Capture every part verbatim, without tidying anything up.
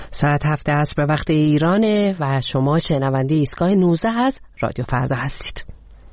ساعت هفت عصر به وقت ایرانه و شما شنونده ایستگاه نوزده از رادیو فردا هستید.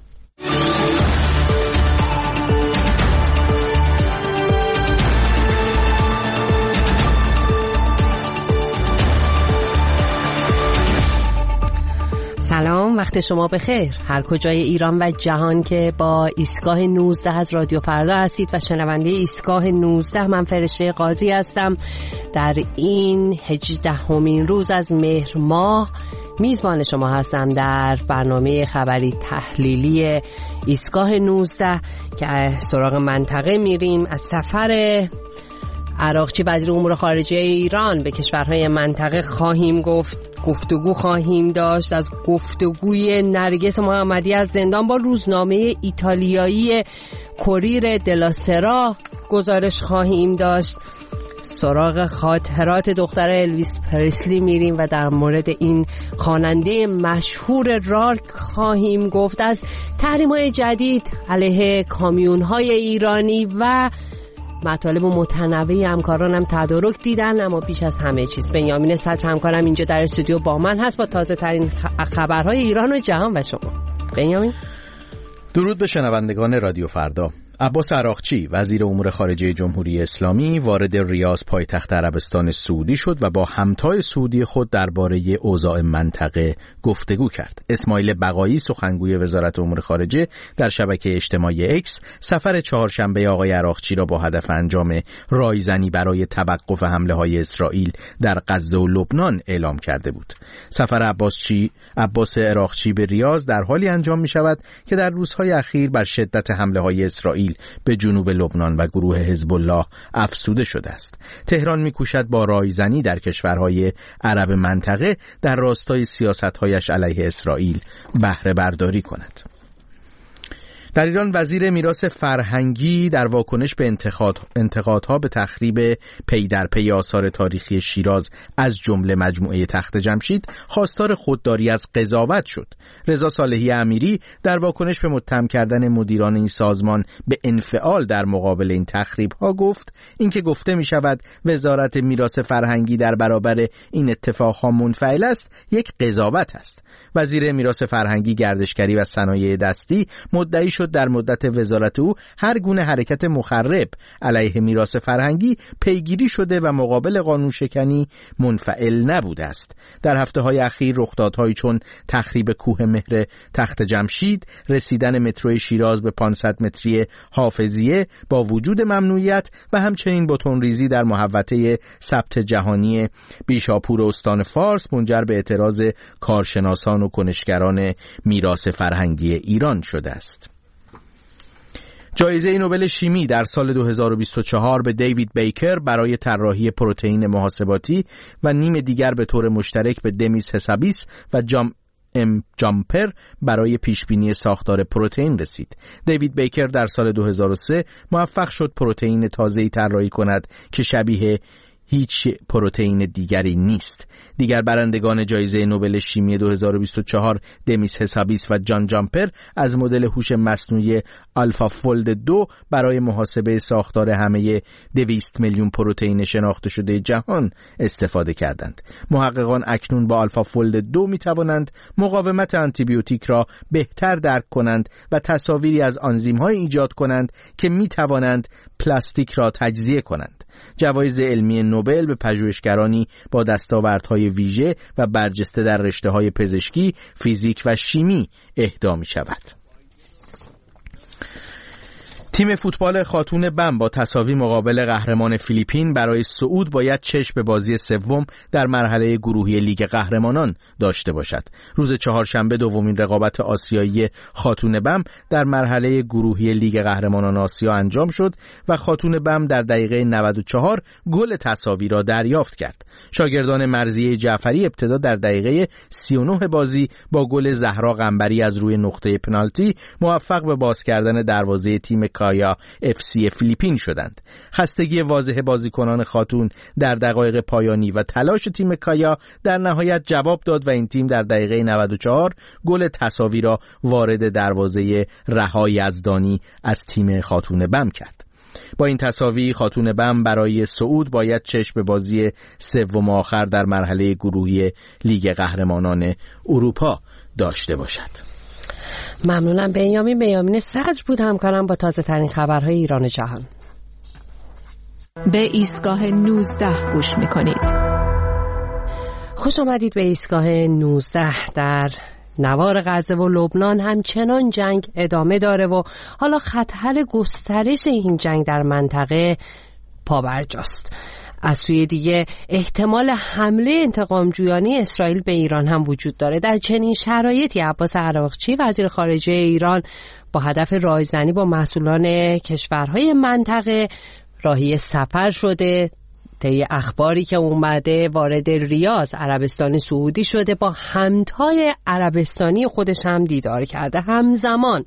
سلام، وقت شما بخیر. هر کجای ایران و جهان که با ایستگاه نوزده از رادیو فردا هستید و شنونده ایستگاه نوزده، من فرشته قاضی هستم. در این هجدهمین روز از مهر ماه میزبان شما هستم در برنامه خبری تحلیلی ایستگاه نوزده که سراغ منطقه میریم. از سفر عراقچی وزیر امور خارجه ایران به کشورهای منطقه خواهیم گفت، گفتگو خواهیم داشت. از گفتگوی نرگس محمدی از زندان با روزنامه ایتالیایی کوریر دلا سرا گزارش خواهیم داشت. سراغ خاطرات دختر الویس پرسلی میریم و در مورد این خواننده مشهور راک خواهیم گفت. از تحریم‌های جدید علیه کامیون‌های ایرانی و مطالب متنوعی همکارانم تدارک دیدن. اما بیش از همه چیز بنیامین صدر همکارم اینجا در استودیو با من هست با تازه ترین خبرهای ایران و جهان و شما. بنیامین، درود به شنوندگان رادیو فردا. عباس عراقچی وزیر امور خارجه جمهوری اسلامی وارد ریاض پایتخت عربستان سعودی شد و با همتای سعودی خود درباره اوضاع منطقه گفتگو کرد. اسماعیل بقایی سخنگوی وزارت امور خارجه در شبکه اجتماعی اکس سفر چهارشنبه آقای عراقچی را با هدف انجام رایزنی برای توقف حمله‌های اسرائیل در غزه و لبنان اعلام کرده بود. سفر عباسچی عباس عراقچی به ریاض در حالی انجام می‌شود که در روزهای اخیر بر شدت حمله‌های اسرائیل به جنوب لبنان و گروه حزب الله افزوده شده است. تهران می‌کوشد با رایزنی در کشورهای عرب منطقه در راستای سیاست‌هایش علیه اسرائیل بهره برداری کند. در ایران وزیر میراث فرهنگی در واکنش به انتقاد انتقادها به تخریب پی در پی آثار تاریخی شیراز از جمله مجموعه تخت جمشید خواستار خودداری از قضاوت شد. رضا صالحی امیری در واکنش به متهم کردن مدیران این سازمان به انفعال در مقابل این تخریب‌ها گفت اینکه گفته می شود وزارت میراث فرهنگی در برابر این اتفاقها منفعل است یک قضاوت است. وزیر میراث فرهنگی، گردشگری و صنایع دستی مدعی شد در مدت وزارت او هر گونه حرکت مخرب علیه میراث فرهنگی پیگیری شده و مقابل قانون شکنی منفعل نبوده است. در هفته‌های اخیر رخدادهایی چون تخریب کوه مهر تخت جمشید، رسیدن مترو شیراز به پانصد متری حافظیه با وجود ممنوعیت و همچنین بتونریزی در محوطه ثبت جهانی بیشاپور استان فارس منجر به اعتراض کارشناسان و کنشگران میراث فرهنگی ایران شده است. جایزه نوبل شیمی در سال دو هزار و بیست و چهار به دیوید بیکر برای طراحی پروتئین محاسباتی و نیم دیگر به طور مشترک به دمیس حسابیس و جام ام جامپر برای پیشبینی ساختار پروتئین رسید. دیوید بیکر در سال دو هزار و سه موفق شد پروتئین تازه‌ای طراحی کند که شبیه هیچ پروتئین دیگری نیست. دیگر برندگان جایزه نوبل شیمی دو هزار و بیست و چهار دمیس حسابیس و جان جامپر از مدل هوش مصنوعی آلفا فولد دو برای محاسبه ساختار همه دویست میلیون پروتئین شناخته شده جهان استفاده کردند. محققان اکنون با آلفا فولد دو می توانند مقاومت آنتیبیوتیک را بهتر درک کنند و تصاویری از آنزیم‌های ایجاد کنند که می توانند پلاستیک را تجزیه کنند. جوایز علمی نوبل به پژوهشگرانی با دستاوردهای ویژه و برجسته در رشته‌های پزشکی، فیزیک و شیمی اهدا می‌شود. تیم فوتبال خاتون بم با تساوی مقابل قهرمان فیلیپین برای صعود باید چشم به بازی سوم در مرحله گروهی لیگ قهرمانان داشته باشد. روز چهارشنبه دومین رقابت آسیایی خاتون بم در مرحله گروهی لیگ قهرمانان آسیا انجام شد و خاتون بم در دقیقه نود و چهار گل تساوی را دریافت کرد. شاگردان مرضیه جعفری ابتدا در دقیقه سی و نه بازی با گل زهرا قنبری از روی نقطه پنالتی موفق به باز کردن دروازه تیم کایا اف سی فیلیپین شدند. خستگی واضح بازیکنان خاتون در دقایق پایانی و تلاش تیم کایا در نهایت جواب داد و این تیم در دقیقه نود و چهار گل تساوی را وارد دروازه رها یزدانی از تیم خاتون بم کرد. با این تساوی خاتون بم برای صعود باید چشم به بازی سوم آخر در مرحله گروهی لیگ قهرمانان اروپا داشته باشد. ممنونم. بنیامین بنیامین صدر بود همکارم با تازه ترین خبرهای ایران جهان. به ایستگاه نوزده گوش میکنید. خوش آمدید به ایستگاه نوزده. در نوار غزه و لبنان همچنان جنگ ادامه داره و حالا خطر گسترش این جنگ در منطقه پابرجاست. از سوی دیگه احتمال حمله انتقامجویانه اسرائیل به ایران هم وجود داره. در چنین شرایطی عباس عراقچی وزیر خارجه ایران با هدف رایزنی با مسئولان کشورهای منطقه راهی سفر شده. طی اخباری که اومده وارد ریاض عربستان سعودی شده، با همتای عربستانی خودش هم دیدار کرده. همزمان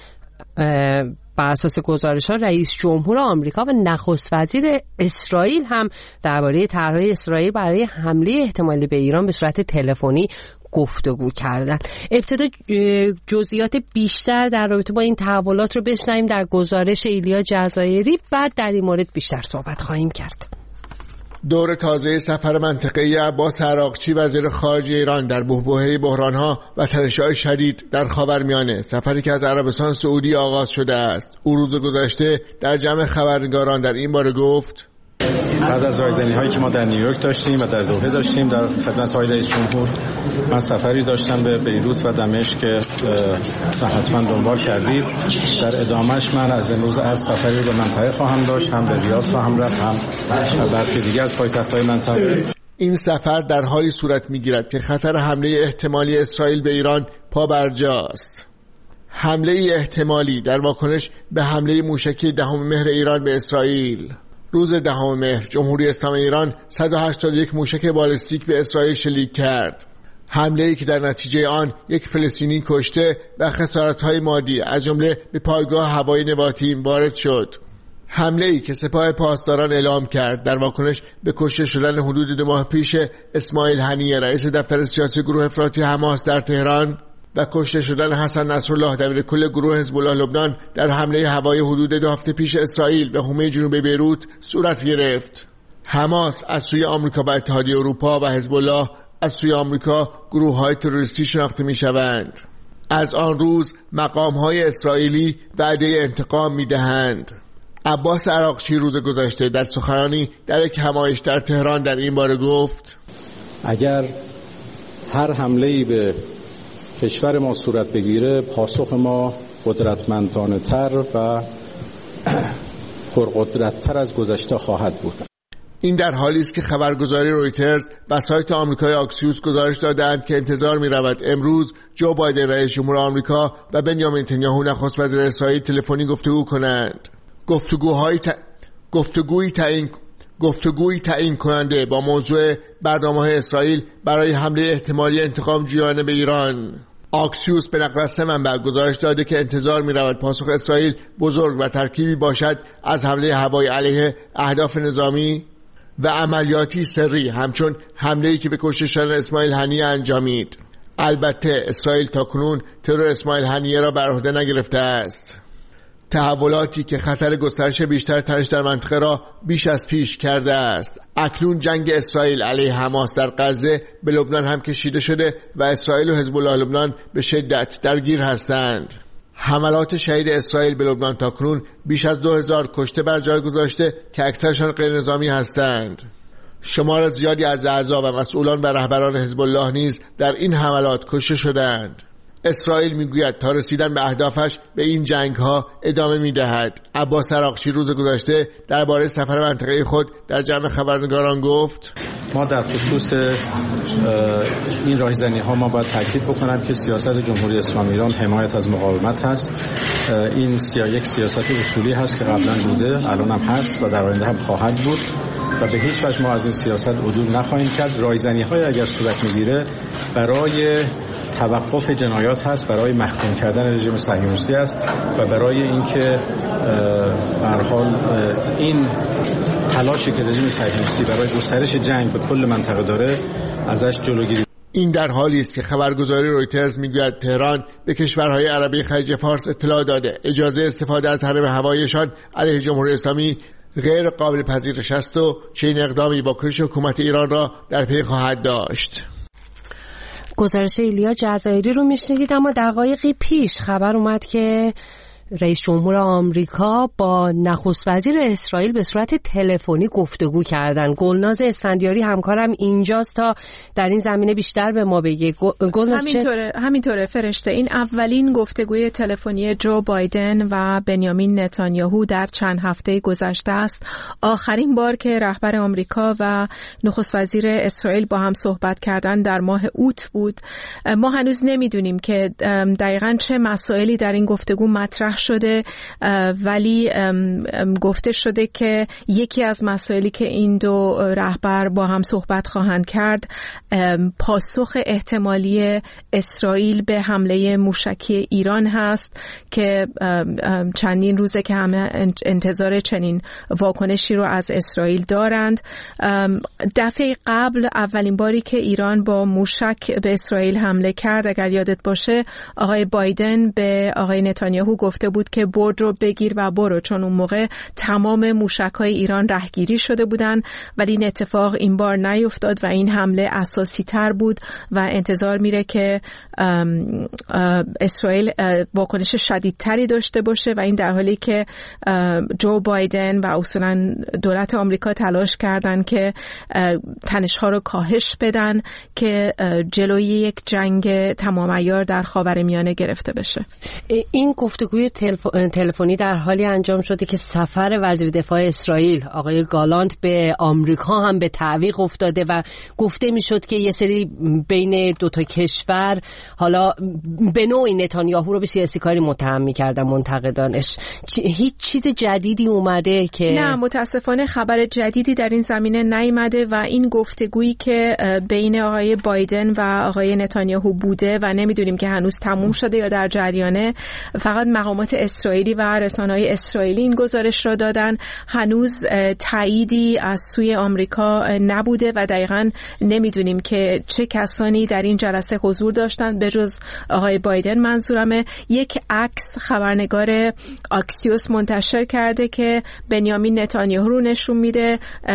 بر اساس گزارش‌ها رئیس جمهور آمریکا و نخست وزیر اسرائیل هم درباره طرح‌های اسرائیل برای حمله احتمالی به ایران به صورت تلفنی گفتگو کردن. ابتدا جزئیات بیشتر در رابطه با این تحولات رو بشنویم در گزارش ایلیا جزایری، بعد در این مورد بیشتر صحبت خواهیم کرد. دور تازه سفر منطقه‌ای عباس عراقچی وزیر خارجه ایران در بحبوحه بحران‌ها و تنش‌های شدید در خاورمیانه، سفری که از عربستان سعودی آغاز شده است. او روز گذشته در جمع خبرنگاران در این باره گفت: بعد از رایزنی هایی که ما در نیویورک داشتیم و در دوحه داشتیم در خدمت آقای رئیس جمهور، من سفری داشتم به بیروت و دمشق که حتما دنبال کردید. در ادامهش من از امروز از سفری به منطقه خواهم داشت، هم به ریاض خواهم رفت، هم برخی دیگه از پایتخت‌های منطقه. این سفر در حالی صورت می‌گیرد که خطر حمله احتمالی اسرائیل به ایران پابرجاست. حمله احتمالی در واکنش به حمله موشکی دهم مهر ایران به اسرائیل. روز دهم مهر جمهوری اسلامی ایران صد و هشتاد و یک موشک بالستیک به اسرائیل شلیک کرد. حمله‌ای که در نتیجه آن یک فلسطینی کشته و خسارت‌های مادی از جمله به پایگاه هوایی نباتیم وارد شد. حمله‌ای که سپاه پاسداران اعلام کرد در واکنش به کشته شدن حدود دو ماه پیش اسماعیل هنیه رئیس دفتر سیاسی گروه افراطی حماس در تهران و کشته شدن حسن نصرالله دبیرکل گروه حزب الله لبنان در حمله هوایی حدود دو هفته پیش اسرائیل به حومه جنوب بیروت صورت گرفت. حماس از سوی آمریکا و اتحادیه اروپا و حزب الله از سوی آمریکا گروه‌های تروریستی شناخته می‌شوند. از آن روز مقام‌های اسرائیلی وعده انتقام می‌دهند. عباس عراقچی روز گذشته در سخنرانی در یک همایش در تهران در این باره گفت: اگر هر حمله‌ای به کشور ما صورت بگیره، پاسخ ما قدرتمندانه تر و پرقدرت تر از گذشته خواهد بود. این در حالی است که خبرگزاری رویترز و سایت آمریکای آکسیوس گزارش دادند که انتظار می رود امروز جو بایدن رئیس جمهور آمریکا و بنیامین نتانیاهو نخست وزیر اسرائیل تلفنی گفتگو کنند. گفتگوهای ت... گفتگوی تعیین گفتگوی تعیین کننده با موضوع برنامه‌های اسرائیل برای حمله احتمالی انتقام جویانه به ایران. آکسیوس به نقل از سه منبع گزارش داده که انتظار می رود پاسخ اسرائیل بزرگ و ترکیبی باشد از حمله هوایی علیه اهداف نظامی و عملیاتی سری، همچون حمله‌ای که به کشته شدن اسماعیل هنیه انجامید. البته اسرائیل تاکنون ترور اسماعیل هنیه را بر عهده نگرفته است. تحولاتی که خطر گسترش بیشتر تنش در منطقه را بیش از پیش کرده است. اکنون جنگ اسرائیل علیه حماس در غزه به لبنان هم کشیده شده و اسرائیل و حزب الله لبنان به شدت درگیر هستند. حملات شدید اسرائیل به لبنان تاکنون بیش از دو هزار کشته بر جای گذاشته که اکثرشان غیر نظامی هستند. شمار زیادی از اعضا و مسئولان و رهبران حزب الله نیز در این حملات کشته شدند. اسرائیل میگوید تا رسیدن به اهدافش به این جنگ ها ادامه میدهد. عباس عراقچی روز گذشته درباره سفر منطقه خود در جمع خبرنگاران گفت: ما در خصوص این راهزنی ها ما باید تاکید بکنم که سیاست جمهوری اسلامی ایران حمایت از مقاومت هست. این سیا یک سیاست اصولی هست که قبلا بوده، الان هم هست و در آینده هم خواهد بود و به هیچ وجه ما از این سیاست عدول نخواهیم کرد. راهزنی های اگر صورت میگیره برای توقف جنایات هست، برای محکوم کردن رژیم صهیونیستی است و برای اینکه به هر حال این تلاشی که رژیم صهیونیستی برای گسترش جنگ به کل منطقه داره ازش جلوگیری. این در حالی است که خبرگزاری رویترز میگوید تهران به کشورهای عربی خلیج فارس اطلاع داده اجازه استفاده از حرم هواییشان علیه جمهوری اسلامی غیر قابل پذیرش است و چنین اقدامی واکنش حکومت ایران را در پی خواهد داشت. گزارش ایلیا جزایری رو میشنیدید. اما دقایقی پیش خبر اومد که رئیس جمهور آمریکا با نخست وزیر اسرائیل به صورت تلفنی گفتگو کردن. گلناز اسفندیاری همکارم اینجاست تا در این زمینه بیشتر به ما بگه. گلناز همینطوره همینطوره فرشته. این اولین گفتگوی تلفنی جو بایدن و بنیامین نتانیاهو در چند هفته گذشته است. آخرین بار که رهبر آمریکا و نخست وزیر اسرائیل با هم صحبت کردن در ماه اوت بود. ما هنوز نمیدونیم که دقیقاً چه مسائلی در این گفتگو مطرح شده، ولی گفته شده که یکی از مسائلی که این دو رهبر با هم صحبت خواهند کرد پاسخ احتمالی اسرائیل به حمله موشکی ایران هست که چندین روزه که همه انتظار چنین واکنشی رو از اسرائیل دارند. دفعه قبل اولین باری که ایران با موشک به اسرائیل حمله کرد، اگر یادت باشه، آقای بایدن به آقای نتانیاهو گفته بود که برد رو بگیر و برو، چون اون موقع تمام موشک‌های ایران رهگیری شده بودن، ولی این اتفاق این بار نیفتاد و این حمله اساسی تر بود و انتظار میره که اسرائیل واکنش شدیدتری داشته باشه و این در حالی که جو بایدن و اصولا دولت آمریکا تلاش کردن که تنش‌ها رو کاهش بدن که جلوی یک جنگ تمام عیار در خاورمیانه گرفته بشه. این گفتگوی تلفنی در حالی انجام شده که سفر وزیر دفاع اسرائیل آقای گالانت به آمریکا هم به تعویق افتاده و گفته میشد که یه سری بین دو تا کشور حالا به نوعی نتانیاهو رو به سیاسی کاری متهم می‌کردن منتقدانش. هیچ چیز جدیدی اومده که نه، متاسفانه خبر جدیدی در این زمینه نیامده و این گفتگویی که بین آقای بایدن و آقای نتانیاهو بوده و نمیدونیم که هنوز تموم شده یا در جریانه، فقط مقامات اسرائیلی و رسانه‌های اسرائیلی این گزارش را دادن. هنوز تاییدی از سوی آمریکا نبوده و دقیقاً نمیدونیم که چه کسانی در این جلسه حضور داشتن به جز آقای بایدن. منظورمه یک عکس خبرنگار آکسیوس منتشر کرده که بنیامین نتانیاهو رو نشون میده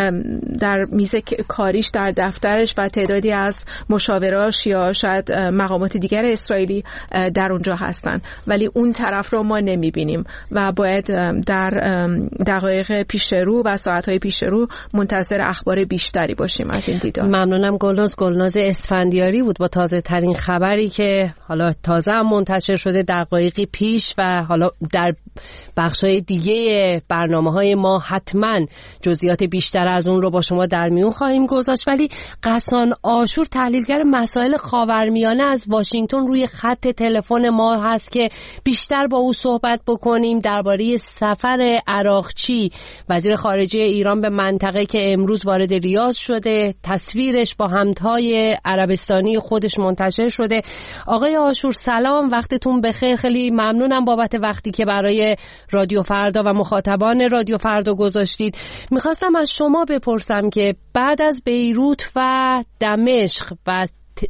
در میز کاریش در دفترش و تعدادی از مشاوراش یا شاید مقامات دیگر اسرائیلی در اونجا هستن، ولی اون طرف رو ما نمیبینیم و باید در دقایق پیش رو و ساعتهای پیش رو منتظر اخبار بیشتری باشیم از این دیدار. ممنونم. گلناز گلناز اسفندیاری بود با تازه ترین خبری که حالا تازه هم منتشر شده دقایقی پیش و حالا در بخشای دیگه برنامه‌های ما حتما جزئیات بیشتر از اون رو با شما در میون خواهیم گذاشت. ولی قسان آشور تحلیلگر مسائل خاورمیانه از واشنگتن روی خط تلفن ما هست که بیشتر با او صحبت بکنیم درباره سفر عراقچی وزیر خارجه ایران به منطقه که امروز وارد ریاض شده، تصویرش با همتای عربستانی خودش منتشر شده. آقای آشور سلام، وقتتون بخیر. خیلی ممنونم بابت وقتی که برای رادیو فردا و مخاطبان رادیو فردا گذاشتید. میخواستم از شما بپرسم که بعد از بیروت و دمشق و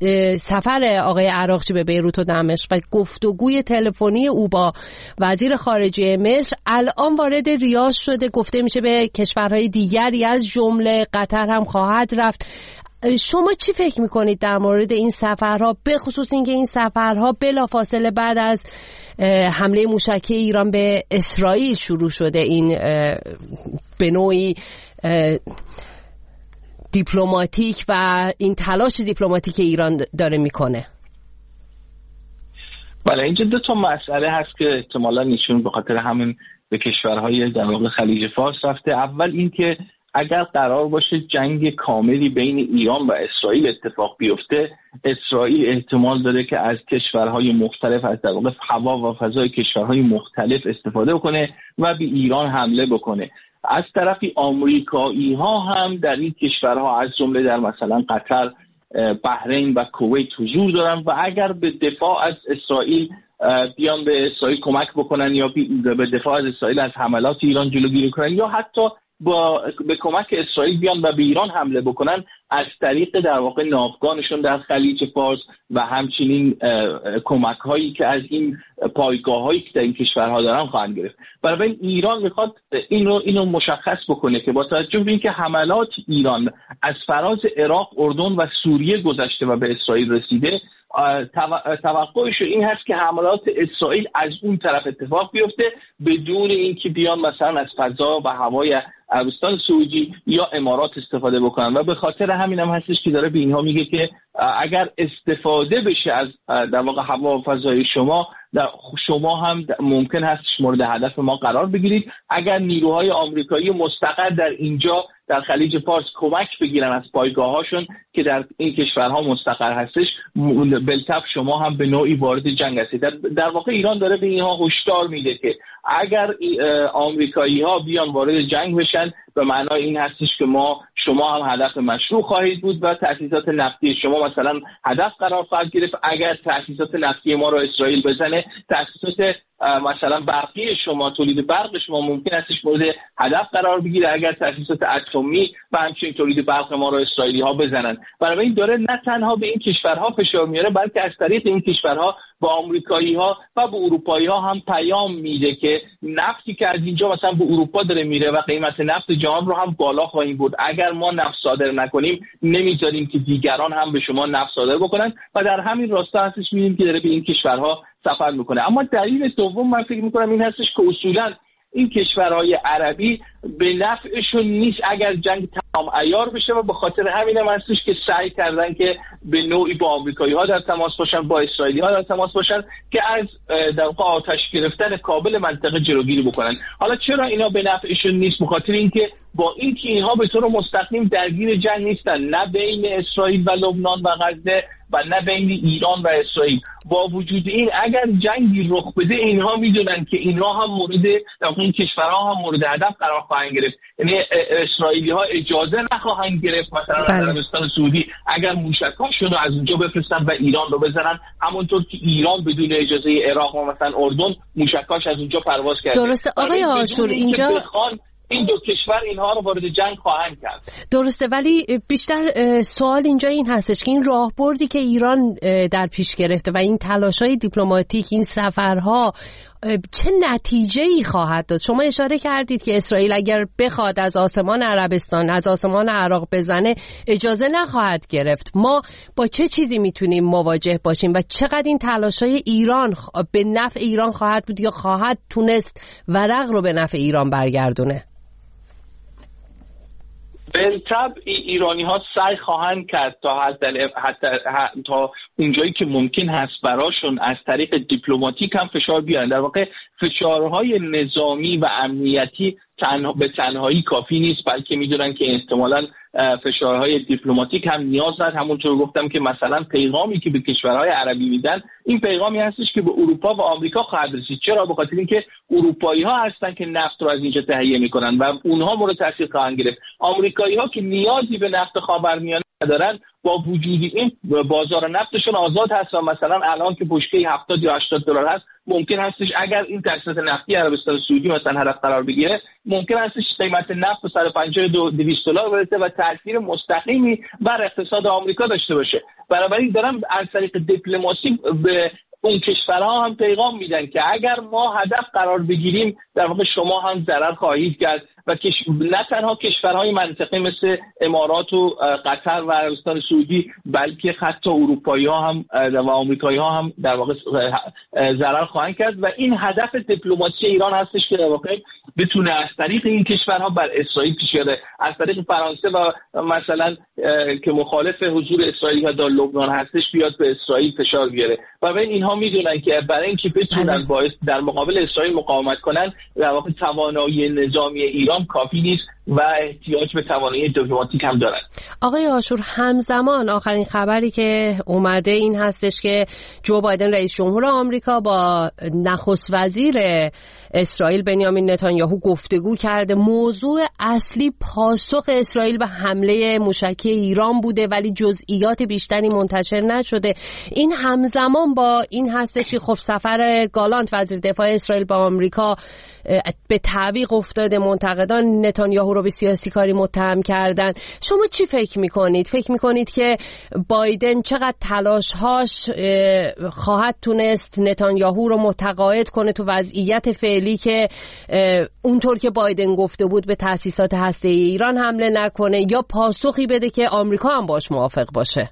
سفر آقای عراقچی به بیروت و دمشق و گفتگوی تلفنی او با وزیر خارجه مصر، الان وارد ریاض شده، گفته میشه به کشورهای دیگری از جمله قطر هم خواهد رفت. شما چی فکر میکنید در مورد این سفرها، به خصوص اینکه این سفرها بلافاصله بعد از حمله موشکی ایران به اسرائیل شروع شده؟ این به نوعی دیپلماتیک و این تلاش دیپلماتیک ایران داره میکنه. بله، اینجا دو تا مسئله هست که احتمالاً ایشون به خاطر همین به کشورهای در واقع خلیج فارس رفته. اول این که اگر قرار باشه جنگ کاملی بین ایران و اسرائیل اتفاق بیفته، اسرائیل احتمال داره که از کشورهای مختلف، از در واقع هوا و فضای کشورهای مختلف استفاده بکنه و به ایران حمله بکنه. از طرفی آمریکایی ها هم در این کشورها از جمله در مثلا قطر، بحرین و کویت حضور دارن و اگر به دفاع از اسرائیل بیان به اسرائیل کمک بکنن یا به دفاع از اسرائیل از حملات ایران جلوگیری کنن یا حتی با به کمک اسرائیل بیان و به ایران حمله بکنن از طریق در واقع ناوگانشون در خلیج فارس و همچنین کمک هایی که از این پایگاه هایی که در این کشورها دارن خواهند گرفت. برای ایران میخواد اینو اینو مشخص بکنه که با توجه به اینکه حملات ایران از فراز عراق، اردن و سوریه گذشته و به اسرائیل رسیده، توقعش این هست که حملات اسرائیل از اون طرف اتفاق بیفته بدون اینکه بیان مثلا از فضا و هوای عربستان سعودی یا امارات استفاده بکنن و به خاطر همین هم هستش که داره به اینها میگه که اگر استفاده بشه از در واقع هوا و فضای شما، شما هم ممکن هستش مورد هدف ما قرار بگیرید. اگر نیروهای آمریکایی مستقر در اینجا در خلیج فارس کمک بگیرن از پایگاه‌هاشون که در این کشورها مستقر هستش، بالطبع شما هم به نوعی وارد جنگ هستید. در, در واقع ایران داره به اینها هشدار میده که اگر آمریکایی‌ها بیان وارد جنگ بشن به معنای این هستش که ما شما هم هدف مشروع خواهید بود و تأسیسات نفتی شما مثلا هدف قرار خواهد گرفت. اگر تأسیسات نفتی ما رو اسرائیل بزنه، تأسیسات مثلا برقی شما، تولید برق شما ممکن استش مورد هدف قرار بگیره اگر تأسیسات اتمی و همچنین تولید برق ما رو اسرائیلی ها بزنن. برای این داره نه تنها به این کشورها فشار میاره، بلکه از طریق این کشورها با آمریکایی ها و به اروپایی ها هم پیام میده که نفتی که از اینجا مثلا به اروپا داره میره و قیمت نفت جهان رو هم بالا خواهیم بود، اگر ما نفت صادر نکنیم نمیذاریم که دیگران هم به شما نفت صادر بکنن و در همین راستا هستش میبینیم که داره به این کشورها سفر میکنه. اما دلیل دوم من فکر میکنم این هستش که اصولا این کشورهای عربی به نفعشون نیست اگر جنگ تمام عیار بشه و به خاطر همین هم هستش که سعی کردن که به نوعی با آمریکایی ها در تماس باشن، با اسرائیلی ها در تماس باشن که از در واقع آتش گرفتن کابل منطقه جلوگیری بکنن. حالا چرا اینا به نفعشون نیست؟ به خاطر اینکه با اینکه اینها به طور مستقیم درگیر جنگ نیستن، نه بین اسرائیل و لبنان و غزه و نه بین ایران و اسرائیل، با وجود این اگر جنگی رخ بده اینها میدونن که اینها هم مورد در واقع این کشورها هم مورد هدف قرار خواهند گرفت. یعنی اسرائیلی ها اجازه نخواهند گرفت مثلا از عربستان سعودی اگر موشک‌هاشون رو از اونجا بفرستن و ایران رو بزنن، همونطور که ایران بدون اجازه عراق و مثلا اردن موشک‌هاش از اونجا پرواز کرده. درسته آقای آشور، اینجا این دو کشور اینها رو وارد جنگ خواهند کرد. درسته، ولی بیشتر سوال اینجا این هستش که این راهبردی که ایران در پیش گرفته و این تلاش‌های دیپلماتیک، این سفرها چه نتیجه‌ای خواهد داد؟ شما اشاره کردید که اسرائیل اگر بخواد از آسمان عربستان، از آسمان عراق بزنه اجازه نخواهد گرفت. ما با چه چیزی میتونیم مواجه باشیم و چقدر این تلاش‌های ایران به نفع ایران خواهد بود یا خواهد تونست ورق رو به نفع ایران برگردونه؟ بالطبع ایرانی ها سعی خواهند کرد تا حتی, حتی تا اونجایی که ممکن هست براشون از طریق دیپلماتیک هم فشار بیارن. در واقع فشارهای نظامی و امنیتی تنها به تنهایی کافی نیست، بلکه میدونن که احتمالاً فشارهای دیپلماتیک هم نیاز دارد. همونطور گفتم که مثلا پیغامی که به کشورهای عربی میدن این پیغامی هستش که به اروپا و آمریکا خواهد رسید. چرا؟ به خاطر اینکه اروپایی ها هستن که نفت رو از اینجا تهیه میکنن و اونها مورد تاثیر خواهند گرفت. آمریکایی ها که نیازی به نفت خاورمیانه ندارن، با وجود این بازار نفتشون آزاد هست و مثلا الان که بشکه هفتاد یا هشتاد دلار هست، ممکن هستش اگر این تأسیسات نفتی عربستان سعودی مثلا هدف قرار بگیره، ممکن هستش قیمت نفت به صد و پنجاه تا دویست دلار برسه و تاثیر مستقیمی بر اقتصاد آمریکا داشته باشه. بنابراین دارم از طریق دیپلماسی به اون کشورها هم پیغام میدن که اگر ما هدف قرار بگیریم در واقع شما هم ضرر خواهید کرد و کش... نه تنها کشورهای منطقه مثل امارات و قطر و عربستان سعودی، بلکه حتی اروپایی ها هم و آمریکایی ها هم در واقع ضرر خواهند کرد و این هدف دیپلماسی ایران هستش که در واقع بتونه از طریق این کشورها بر اسرائیل پیش بیاره، از طریق فرانسه و مثلا که مخالف حضور اسرائیلی ها در لبنان هستش بیاد به اسرائیل فشار بیاره و ببین اینها میدونن که برای اینکه بتونن باعث در مقابل اسرائیل مقاومت کنن در واقع توانایی نظامی ایران کافی نیست و احتیاج به توانایی دیپلماتیک هم دارن. آقای آشور، همزمان آخرین خبری که اومده این هستش که جو بایدن رئیس جمهور آمریکا با نخست وزیر اسرائیل بنیامین نتانیاهو گفتگو کرده. موضوع اصلی پاسخ اسرائیل به حمله موشکی ایران بوده، ولی جزئیات بیشتری منتشر نشده. این همزمان با این هستش که خب سفر گالانت وزیر دفاع اسرائیل با آمریکا به تعویق افتاده. منتقدان نتانیاهو رو به سیاسی کاری متهم کردن. شما چی فکر میکنید؟ فکر میکنید که بایدن چقدر تلاشهاش خواهد تونست نتانیاهو رو متقاعد کنه تو وضعیت فعلی که اونطور که بایدن گفته بود به تأسیسات هسته‌ای ایران حمله نکنه، یا پاسخی بده که آمریکا هم باش موافق باشه؟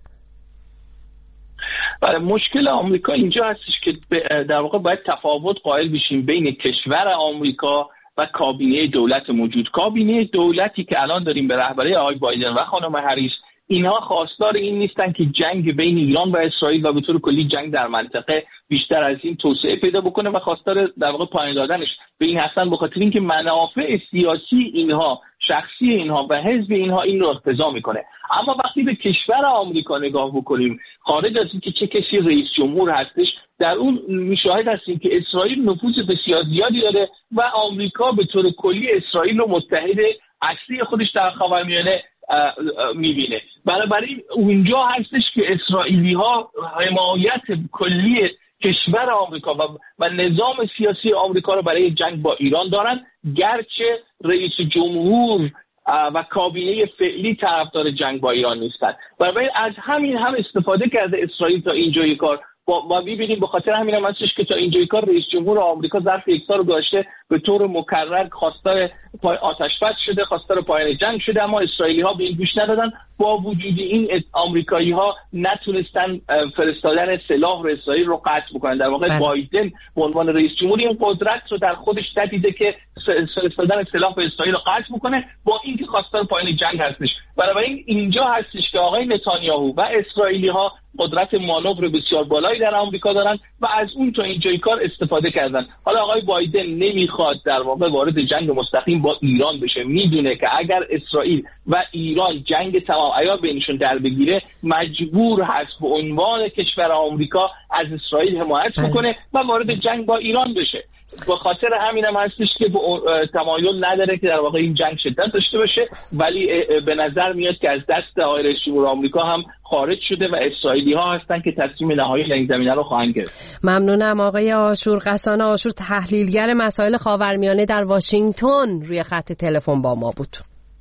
برای مشکل آمریکا اینجا هستش که در واقع باید تفاوت قائل بشیم بین کشور آمریکا و کابینه دولت موجود. کابینه دولتی که الان داریم به رهبری آقای بایدن و خانم هریس، اینها خواستار این نیستن که جنگ بین ایران و اسرائیل و به طور کلی جنگ در منطقه بیشتر از این توسعه پیدا بکنه و خواستار در واقع پایان دادنش به این هستن، به خاطر اینکه منافع سیاسی اینها، شخصی اینها و حزب اینها این رو اقتضا میکنه. اما وقتی به کشور آمریکا نگاه بکنیم، خارج از اینکه چه کسی رئیس جمهور هستش، در اون میشاهد هستیم که اسرائیل نفوذ بسیار زیادی داره و آمریکا به طور کلی اسرائیل رو متحد اصلی خودش در خاورمیانه میبینه. بنابراین اونجا هستش که اسرائیلی ها حمایت کلی کشور آمریکا و, و نظام سیاسی آمریکا رو برای جنگ با ایران دارن، گرچه رئیس جمهور و کابینه فعلی طرفدار جنگ با ایران نیستن. بنابراین از همین هم استفاده کرده اسرائیل تا اینجای کار. با می‌بینیم به خاطر همین هم هستش که تا اینجای کار رئیس جمهور آمریکا ظرف یک سال گذشته به طور مکرر خواستار آتش‌بس شده، خواستار پایان جنگ شده، اما اسرائیلی‌ها به این گوش ندادن. با وجود این امریکایی‌ها نتونستن فرستادن سلاح رو اسرائیل رو قطع بکنن. در واقع بایدن به عنوان رئیس جمهور این قدرت رو در خودش دیده که فرستادن سلاح به اسرائیل رو قطع بکنه، با اینکه خواستار پایان جنگ هستش. بنابراین اینجا هستش که آقای نتانیاهو و اسرائیلی‌ها قدرت مانور بسیار بالایی در آمریکا دارن و از اون تا اینجای کار استفاده کردن. حالا آقای بایدن نمیخواد در واقع وارد جنگ مستقیم با ایران بشه، میدونه که اگر اسرائیل و ایران جنگ تمام عیار بینشون در بگیره، مجبور هست به عنوان کشور آمریکا از اسرائیل حمایت بکنه و وارد جنگ با ایران بشه. به خاطر همین هم هستش که تمایل نداره که در واقع این جنگ شدت داشته باشه، ولی به نظر میاد که از دست آقای رئیس جمهور آمریکا هم خارج شده و اسرائیلی ها هستن که تصمیم نهایی در این زمینه رو خواهند گرفت. ممنونم آقای آشور. غسان آشور، تحلیلگر مسائل خاورمیانه در واشنگتن، روی خط تلفن با ما بود.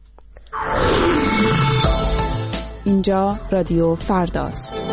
اینجا رادیو فرداست.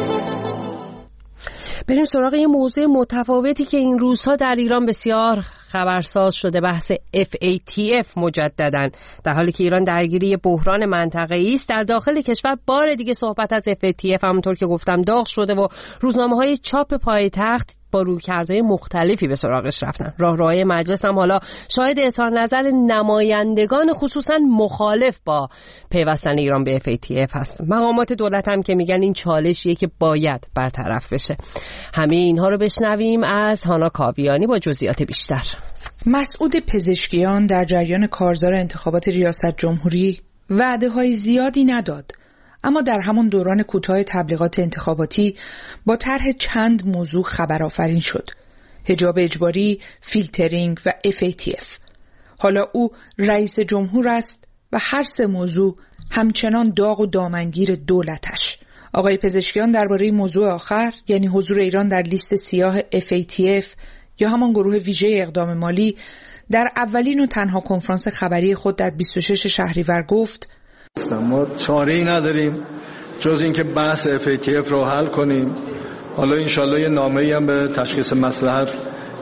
بریم سراغ یه موضوع متفاوتی که این روزها در ایران بسیار خبرساز شده، بحث اف ای تی اف مجدداً، در حالی که ایران درگیری بحران منطقه‌ای است. در داخل کشور بار دیگه صحبت از اف ای تی اف همونطور که گفتم داغ شده و روزنامه‌های چاپ پایتخت با رویکردهای مختلفی به سراغش رفتن. راهروهای مجلس هم حالا شاهد اظهار نظر نمایندگان خصوصا مخالف با پیوستن ایران به اف ای تی اف هست. مقامات دولت هم که میگن این چالشیه که باید برطرف بشه. همه اینها رو بشنویم از هانا کاویانی با جزئیات بیشتر. مسعود پزشکیان در جریان کارزار انتخابات ریاست جمهوری وعده‌های زیادی نداد، اما در همون دوران کوتاه تبلیغات انتخاباتی با طرح چند موضوع خبرآفرین شد: حجاب اجباری، فیلترینگ و اف ای تی اف. حالا او رئیس جمهور است و هر سه موضوع همچنان داغ و دامنگیر دولتش. آقای پزشکیان درباره موضوع آخر، یعنی حضور ایران در لیست سیاه اف ای تی اف یا همان گروه ویژه اقدام مالی، در اولین و تنها کنفرانس خبری خود در بیست و شش شهریور گفت: ما چاره‌ای نداریم جز اینکه بحث اف ای تی اف رو حل کنیم. حالا انشالله یه نامه‌ای هم به تشخیص مصلحت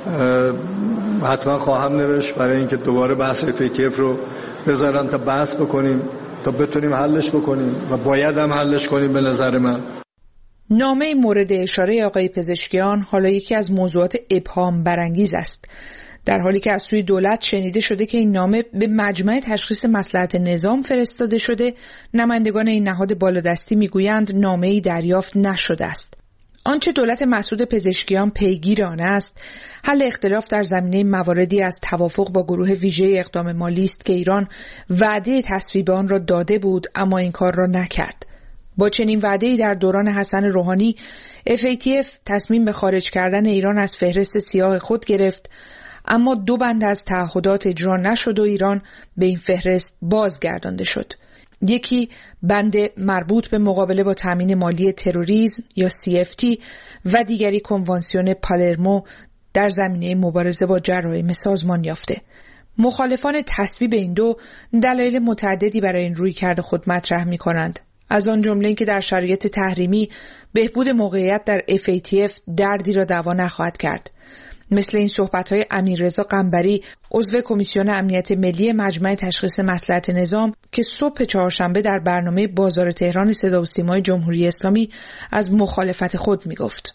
حتما خواهم نوشت برای اینکه دوباره بحث اف ای تی اف رو بذارن تا بحث بکنیم، تا بتونیم حلش بکنیم و باید هم حلش کنیم. به نظر من نامه مورد اشاره آقای پزشکیان حالا یکی از موضوعات ابهام برانگیز است، در حالی که از سوی دولت شنیده شده که این نامه به مجمع تشخیص مصلحت نظام فرستاده شده. نمایندگان این نهاد بالادستی میگویند نامه‌ای دریافت نشده است. آنچه دولت مسعود پزشکیان پیگیر آن است، حل اختلاف در زمینه مواردی از توافق با گروه ویژه اقدام مالی است که ایران وعده تصویب آن را داده بود اما این کار را نکرد. با چنین وعده‌ای در دوران حسن روحانی اف ای تی اف تصمیم به خارج کردن ایران از فهرست سیاه خود گرفت، اما دو بند از تعهدات اجرا نشد و ایران به این فهرست بازگردانده شد. یکی بند مربوط به مقابله با تامین مالی تروریسم یا سی اف تی و دیگری کنوانسیون پالرمو در زمینه مبارزه با جرایم سازمان یافته. مخالفان تصویب این دو دلایل متعددی برای این رویکرد خود مطرح می کنند. از آن جمله اینکه در شرایط تحریمی بهبود موقعیت در اف ای تی اف دردی را دوا نخواهد کرد. مثل این صحبت‌های امیررضا قنبری عضو کمیسیون امنیت ملی مجمع تشخیص مصلحت نظام که صبح چهارشنبه در برنامه بازار تهران صدا و سیمای جمهوری اسلامی از مخالفت خود می‌گفت.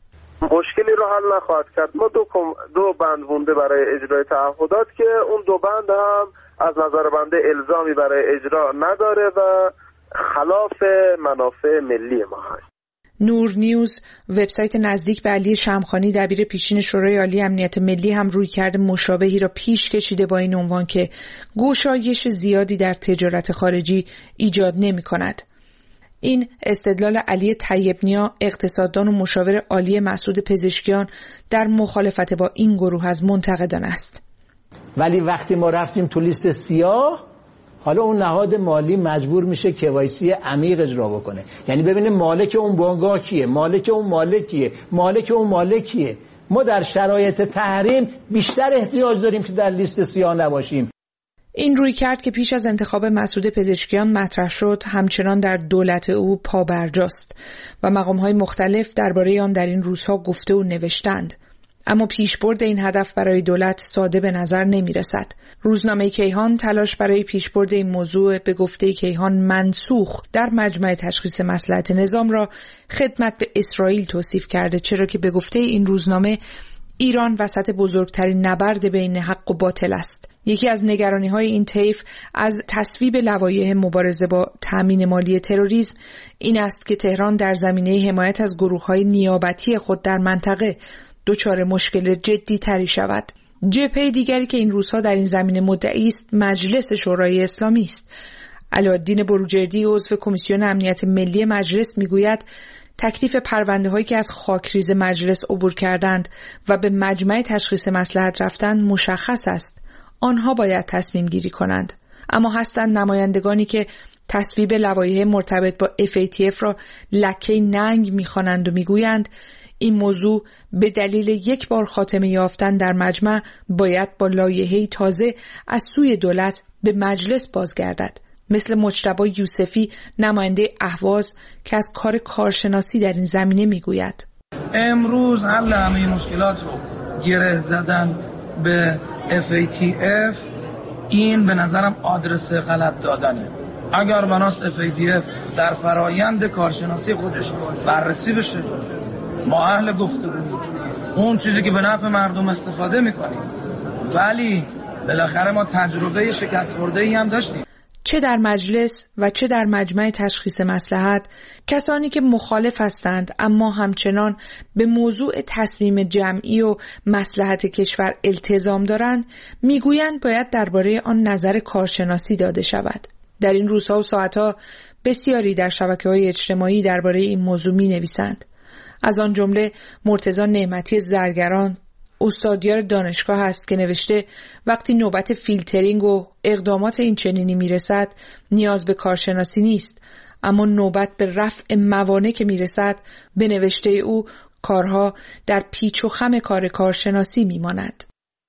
مشکلی رو حل نخواهد کرد. ما دو, دو بند مونده برای اجرای تعهدات که اون دو بند هم از نظر بنده الزامی برای اجرا نداره و خلاف منافع ملی ما هست. نور نیوز، وبسایت نزدیک به علی شمخانی دبیر پیشین شورای عالی امنیت ملی هم رویکرد مشابهی را پیش کشیده با این عنوان که گشایش زیادی در تجارت خارجی ایجاد نمی کند. این استدلال علی طیبنیا، اقتصاددان و مشاور عالی مسعود پزشکیان در مخالفت با این گروه از منتقدان است. ولی وقتی ما رفتیم تو لیست سیاه، حالا اون نهاد مالی مجبور میشه کی‌وای‌سی عمیق اجرا بکنه، یعنی ببینه مالک اون بانگاه کیه، مالک اون مالکیه، مالک اون مالکیه. ما در شرایط تحریم بیشتر احتیاج داریم که در لیست سیاه نباشیم. این رویکرد که پیش از انتخاب مسعود پزشکیان مطرح شد همچنان در دولت او پابرجاست و مقام‌های مختلف درباره آن در این روزها گفته و نوشتند. اما پیشبرد این هدف برای دولت ساده به نظر نمی رسد. روزنامه کیهان تلاش برای پیشبرد این موضوع به گفته کیهان منسوخ در مجمع تشخیص مصلحت نظام را خدمت به اسرائیل توصیف کرده، چرا که به گفته این روزنامه ایران وسط بزرگترین نبرد بین حق و باطل است. یکی از نگرانی‌های این طیف از تصویب لوایح مبارزه با تامین مالی تروریسم این است که تهران در زمینه حمایت از گروه‌های نیابتی خود در منطقه دچار مشکل جدی تری شود. جبهه دیگری که این روزها در این زمینه مدعی است مجلس شورای اسلامی است. علاءالدین بروجردی عضو کمیسیون امنیت ملی مجلس میگوید تکلیف پرونده هایی که از خاکریز مجلس عبور کردند و به مجمع تشخیص مصلحت رفتند مشخص است. آنها باید تصمیم گیری کنند. اما هستند نمایندگانی که تصویب لوایح مرتبط با اف ای تی اف را لکه ننگ میخوانند و میگویند این موضوع به دلیل یک بار خاتمه یافتن در مجمع باید با لایحه‌ای تازه از سوی دولت به مجلس بازگردد. مثل مجتبی یوسفی نماینده اهواز که از کار کارشناسی در این زمینه میگوید امروز حل همه مشکلات رو گره زدن به اف ای تی اف این به نظرم آدرس غلط دادنه. اگر بناست اف ای تی اف در فرایند کارشناسی خودش بررسی بشه، ما اهل گفتگو اون چیزی که به نفع مردم استفاده میکنیم، ولی بالاخره ما تجربه شکست خورده‌ای هم داشتیم. چه در مجلس و چه در مجمع تشخیص مصلحت کسانی که مخالف هستند اما همچنان به موضوع تصمیم جمعی و مصلحت کشور التزام دارند میگویند باید درباره آن نظر کارشناسی داده شود. در این روزها و ساعتها بسیاری در شبکه‌های اجتماعی درباره این موضوع می‌نویسند. از آن جمله مرتضی نعمتی زرگران، استادیار دانشگاه است که نوشته وقتی نوبت فیلترینگ و اقدامات این چنینی میرسد نیاز به کارشناسی نیست، اما نوبت به رفع موانع که میرسد به نوشته او کارها در پیچ و خم کار کارشناسی میماند.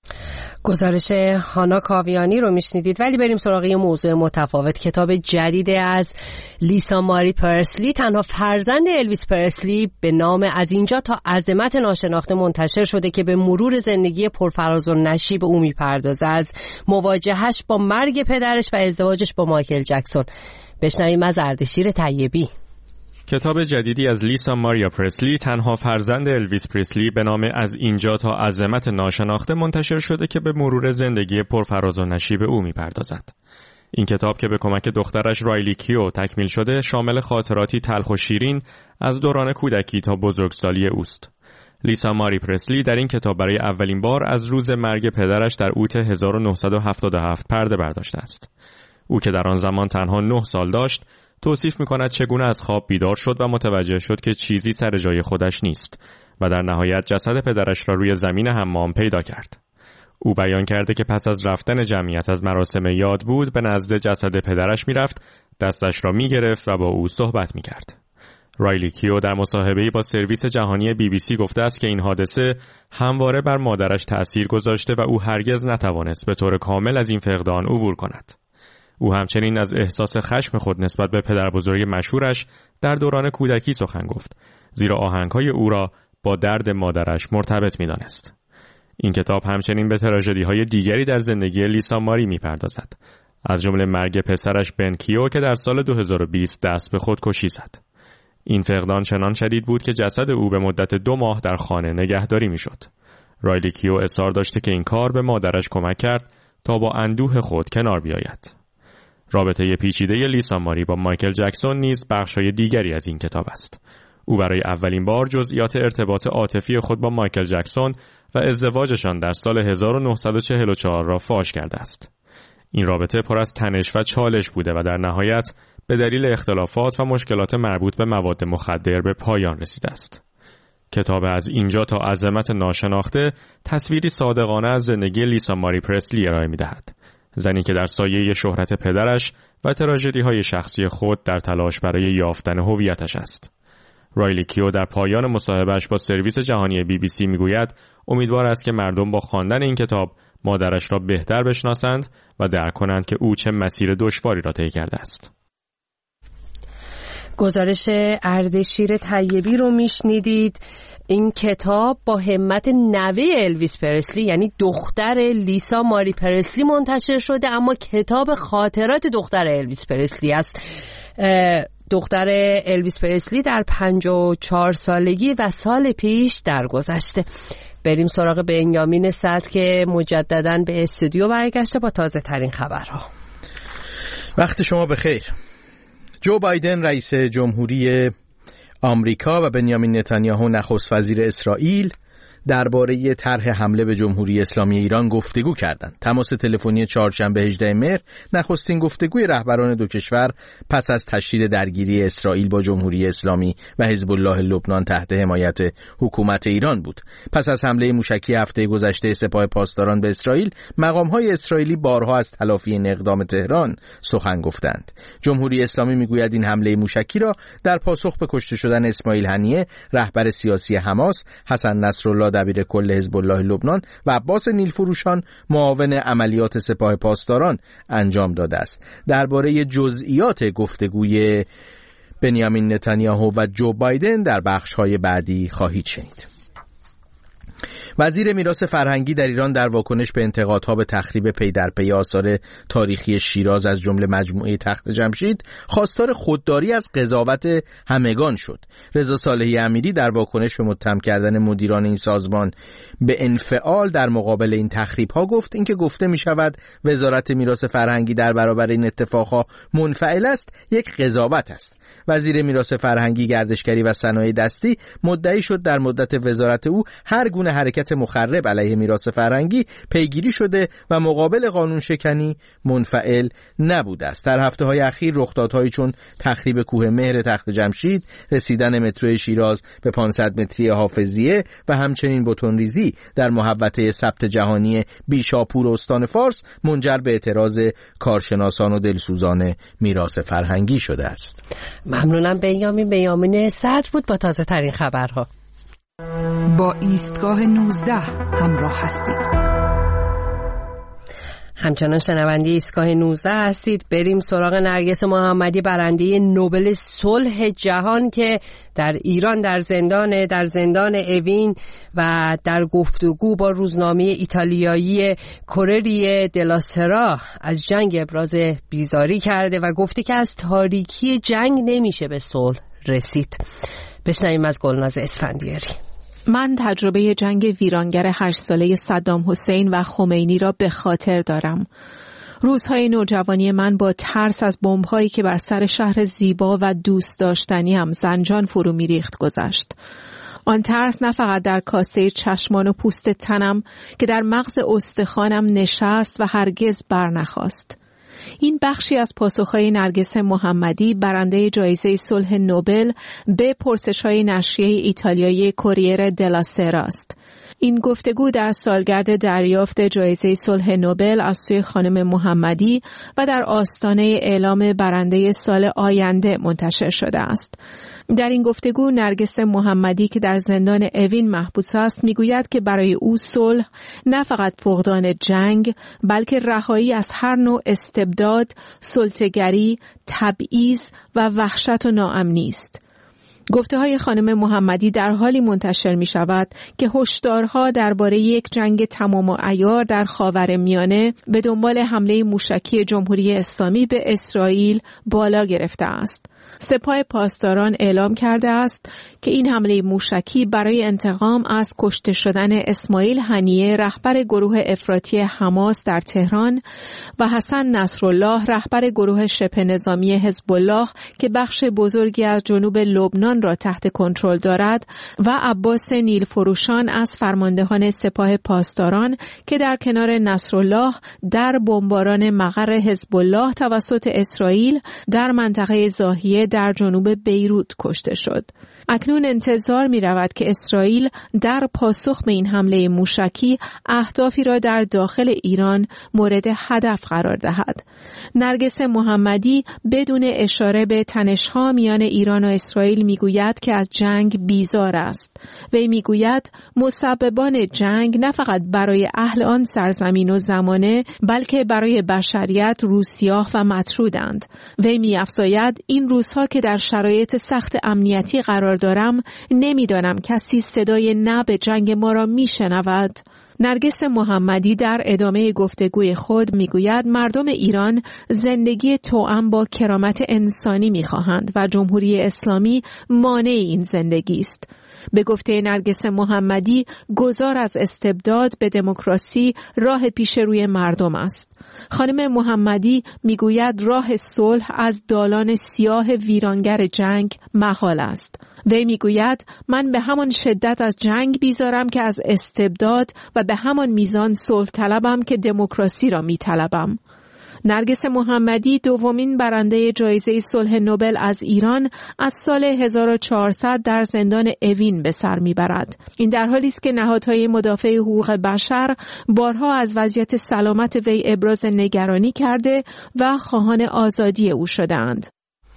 گزارش هانا کاویانی رو میشنیدید. ولی بریم سراغ یه موضوع متفاوت. کتاب جدید از لیسا ماری پرسلی، تنها فرزند الویس پرسلی، به نام از اینجا تا عظمت ناشناخته منتشر شده که به مرور زندگی پرفراز و نشیب او میپردازه، از مواجهش با مرگ پدرش و ازدواجش با مایکل جکسون. بشنویم از اردشیر طیبی. کتاب جدیدی از لیسا ماریا پرسلی، تنها فرزند الویس پرسلی، به نام از اینجا تا عظمت ناشناخته منتشر شده که به مرور زندگی پرفراز و نشیب او میپردازد. این کتاب که به کمک دخترش رایلی کیو تکمیل شده، شامل خاطراتی تلخ و شیرین از دوران کودکی تا بزرگسالی اوست. لیسا ماری پرسلی در این کتاب برای اولین بار از روز مرگ پدرش در اوت هزار و نهصد و هفتاد و هفت پرده برداشته است. او که در آن زمان تنها نه سال داشت، توصیف می‌کند چگونه از خواب بیدار شد و متوجه شد که چیزی سر جای خودش نیست و در نهایت جسد پدرش را روی زمین حمام پیدا کرد. او بیان کرده که پس از رفتن جمعیت از مراسم یاد بود به نزد جسد پدرش میرفت، دستش را میگرفت و با او صحبت میکرد. رایلی کیو در مصاحبه‌ای با سرویس جهانی بی بی سی گفته است که این حادثه همواره بر مادرش تأثیر گذاشته و او هرگز نتوانست به طور کامل از این فقدان عبور کند. او همچنین از احساس خشم خود نسبت به پدربزرگ مشهورش در دوران کودکی سخن گفت، زیرا آهنگ‌های او را با درد مادرش مرتبط می‌دانست. این کتاب همچنین به تراژدی‌های دیگری در زندگی لیسا ماری می‌پردازد، از جمله مرگ پسرش بن کیو که در سال دو هزار و بیست دست به خودکشی زد. این فقدان چنان شدید بود که جسد او به مدت دو ماه در خانه نگهداری می‌شد. رایلی کیو اصرار داشته که این کار به مادرش کمک کرد تا با اندوه خود کنار بیاید. رابطه پیچیده لیسا ماری با مایکل جکسون نیز بخش‌های دیگری از این کتاب است. او برای اولین بار جزئیات ارتباط عاطفی خود با مایکل جکسون و ازدواجشان در سال هزار و نهصد و چهل و چهار را فاش کرده است. این رابطه پر از تنش و چالش بوده و در نهایت به دلیل اختلافات و مشکلات مربوط به مواد مخدر به پایان رسیده است. کتاب از اینجا تا عظمت ناشناخته تصویری صادقانه از زندگی لیسا ماری پرسلی ارائه می‌دهد. زنی که در سایه شهرت پدرش و تراژدی‌های شخصی خود در تلاش برای یافتن هویتش است. رایلی کیو در پایان مصاحبه‌اش با سرویس جهانی بی بی سی میگوید امیدوار است که مردم با خواندن این کتاب مادرش را بهتر بشناسند و درک کنند که او چه مسیر دشواری را طی کرده است. گزارش اردشیر طیبی رو میشنیدید. این کتاب با همت نوه الویس پرسلی یعنی دختر لیسا ماری پرسلی منتشر شده، اما کتاب خاطرات دختر الویس پرسلی است. دختر الویس پرسلی در پنجاه و چهار سالگی و سال پیش درگذشته. بریم سراغ بنیامین صدر که مجدداً به استودیو برگشته با تازه ترین خبرها. وقت شما بخیر. جو بایدن رئیس جمهوری آمریکا و بنیامین نتانیاهو نخست وزیر اسرائیل درباره طرح حمله به جمهوری اسلامی ایران گفتگو کردند. تماس تلفنی چهارشنبه هجدهم مهر نخستین گفتگوی رهبران دو کشور پس از تشدید درگیری اسرائیل با جمهوری اسلامی و حزب الله لبنان تحت حمایت حکومت ایران بود. پس از حمله موشکی هفته گذشته سپاه پاسداران به اسرائیل، مقام‌های اسرائیلی بارها از تلافی این اقدام تهران سخن گفتند. جمهوری اسلامی میگوید این حمله موشکی را در پاسخ به کشته شدن اسماعیل هنیه رهبر سیاسی حماس، حسن نصرالله دبیر کل حزب الله لبنان و عباس نیلفروشان معاون عملیات سپاه پاسداران انجام داده است. درباره جزئیات گفتگوی بنیامین نتانیاهو و جو بایدن در بخش‌های بعدی خواهید شنید. وزیر میراث فرهنگی در ایران در واکنش به انتقادها به تخریب پی در پی آثار تاریخی شیراز از جمله مجموعه تخت جمشید خواستار خودداری از قضاوت همگان شد. رضا صالحی امیری در واکنش به متهم کردن مدیران این سازمان به انفعال در مقابل این تخریب‌ها گفت اینکه گفته می‌شود وزارت میراث فرهنگی در برابر این اتفاقها منفعل است، یک قضاوت است. وزیر میراث فرهنگی، گردشگری و صنایع دستی مدعی شد در مدت وزارت او هر گونه حرکت مخرب علیه میراث فرهنگی پیگیری شده و مقابل قانون شکنی منفعل نبوده است. در هفته‌های اخیر رخدادهایی چون تخریب کوه مهر تخت جمشید، رسیدن مترو شیراز به پانصد متری حافظیه و همچنین بتونریزی در محوطه ثبت جهانی بیشاپور استان فارس منجر به اعتراض کارشناسان و دلسوزان میراث فرهنگی شده است. ممنونم. بنیامین بنیامین صدر بود با تازه ترین خبرها. با ایستگاه نوزده همراه هستید. همچنان شنونده ایستگاه نوزده هستید. بریم سراغ نرگس محمدی، برنده نوبل صلح جهان که در ایران در زندان در زندان اوین و در گفتگو با روزنامه ایتالیایی کوریره دلا سرا از جنگ ابراز بیزاری کرده و گفته که از تاریکی جنگ نمیشه به صلح رسید. بشنویم از گلناز اسفندیاری. من تجربه جنگ ویرانگر هشت ساله صدام حسین و خمینی را به خاطر دارم. روزهای نوجوانی من با ترس از بمب‌هایی که بر سر شهر زیبا و دوست داشتنیم زنجان فرو می‌ریخت گذشت. آن ترس نه فقط در کاسه چشمان و پوست تنم که در مغز استخوانم نشست و هرگز برنخاست. این بخشی از پاسخهای نرگس محمدی، برنده جایزه صلح نوبل، به پرسش‌های نشریه ایتالیایی کوریره دلا سرا است. این گفتگو در سالگرد دریافت جایزه صلح نوبل از سوی خانم محمدی و در آستانه اعلام برنده سال آینده منتشر شده است. در این گفتگو نرگس محمدی که در زندان اوین محبوس است میگوید که برای او صلح نه فقط فقدان جنگ بلکه رهایی از هر نوع استبداد، سلطه‌گری، تبعیض و وحشت و ناامنی است. گفته های خانم محمدی در حالی منتشر می شود که هشدارها درباره یک جنگ تمام و عیار در خاورمیانه به دنبال حمله موشکی جمهوری اسلامی به اسرائیل بالا گرفته است. سپاه پاسداران اعلام کرده است که این حمله موشکی برای انتقام از کشته شدن اسماعیل هنیه رهبر گروه افراطی حماس در تهران و حسن نصرالله رهبر گروه شبه نظامی حزب الله که بخش بزرگی از جنوب لبنان را تحت کنترل دارد و عباس نیلفروشان از فرماندهان سپاه پاسداران که در کنار نصرالله در بمباران مقر حزب الله توسط اسرائیل در منطقه زاهیه در جنوب بیروت کشته شد. اکنون انتظار می رود که اسرائیل در پاسخ به این حمله موشکی اهدافی را در داخل ایران مورد هدف قرار دهد. نرگس محمدی بدون اشاره به تنش‌ها میان ایران و اسرائیل می گوید که از جنگ بیزار است. وی می گوید مسببان جنگ نه فقط برای اهل آن سرزمین و زمانه بلکه برای بشریت روسیاه و مطرودند. وی می افزاید این روزها که در شرایط سخت امنیتی قرار دارم نمیدانم کسی صدای نه به جنگ ما را میشنود. نرگس محمدی در ادامه گفتگوی خود میگوید مردم ایران زندگی توأم با کرامت انسانی میخواهند و جمهوری اسلامی مانع این زندگی است. به گفته نرگس محمدی گذار از استبداد به دموکراسی راه پیش روی مردم است. خانم محمدی میگوید راه صلح از دالان سیاه ویرانگر جنگ محال است. وی میگوید من به همان شدت از جنگ بیزارم که از استبداد و به همان میزان صلح طلبم که دموکراسی را میطلبم. نرگس محمدی دومین برنده جایزه صلح نوبل از ایران از سال هزار و چهارصد در زندان اوین به سر میبرد. این در حالی است که نهادهای مدافع حقوق بشر بارها از وضعیت سلامت وی ابراز نگرانی کرده و خواهان آزادی او شدند.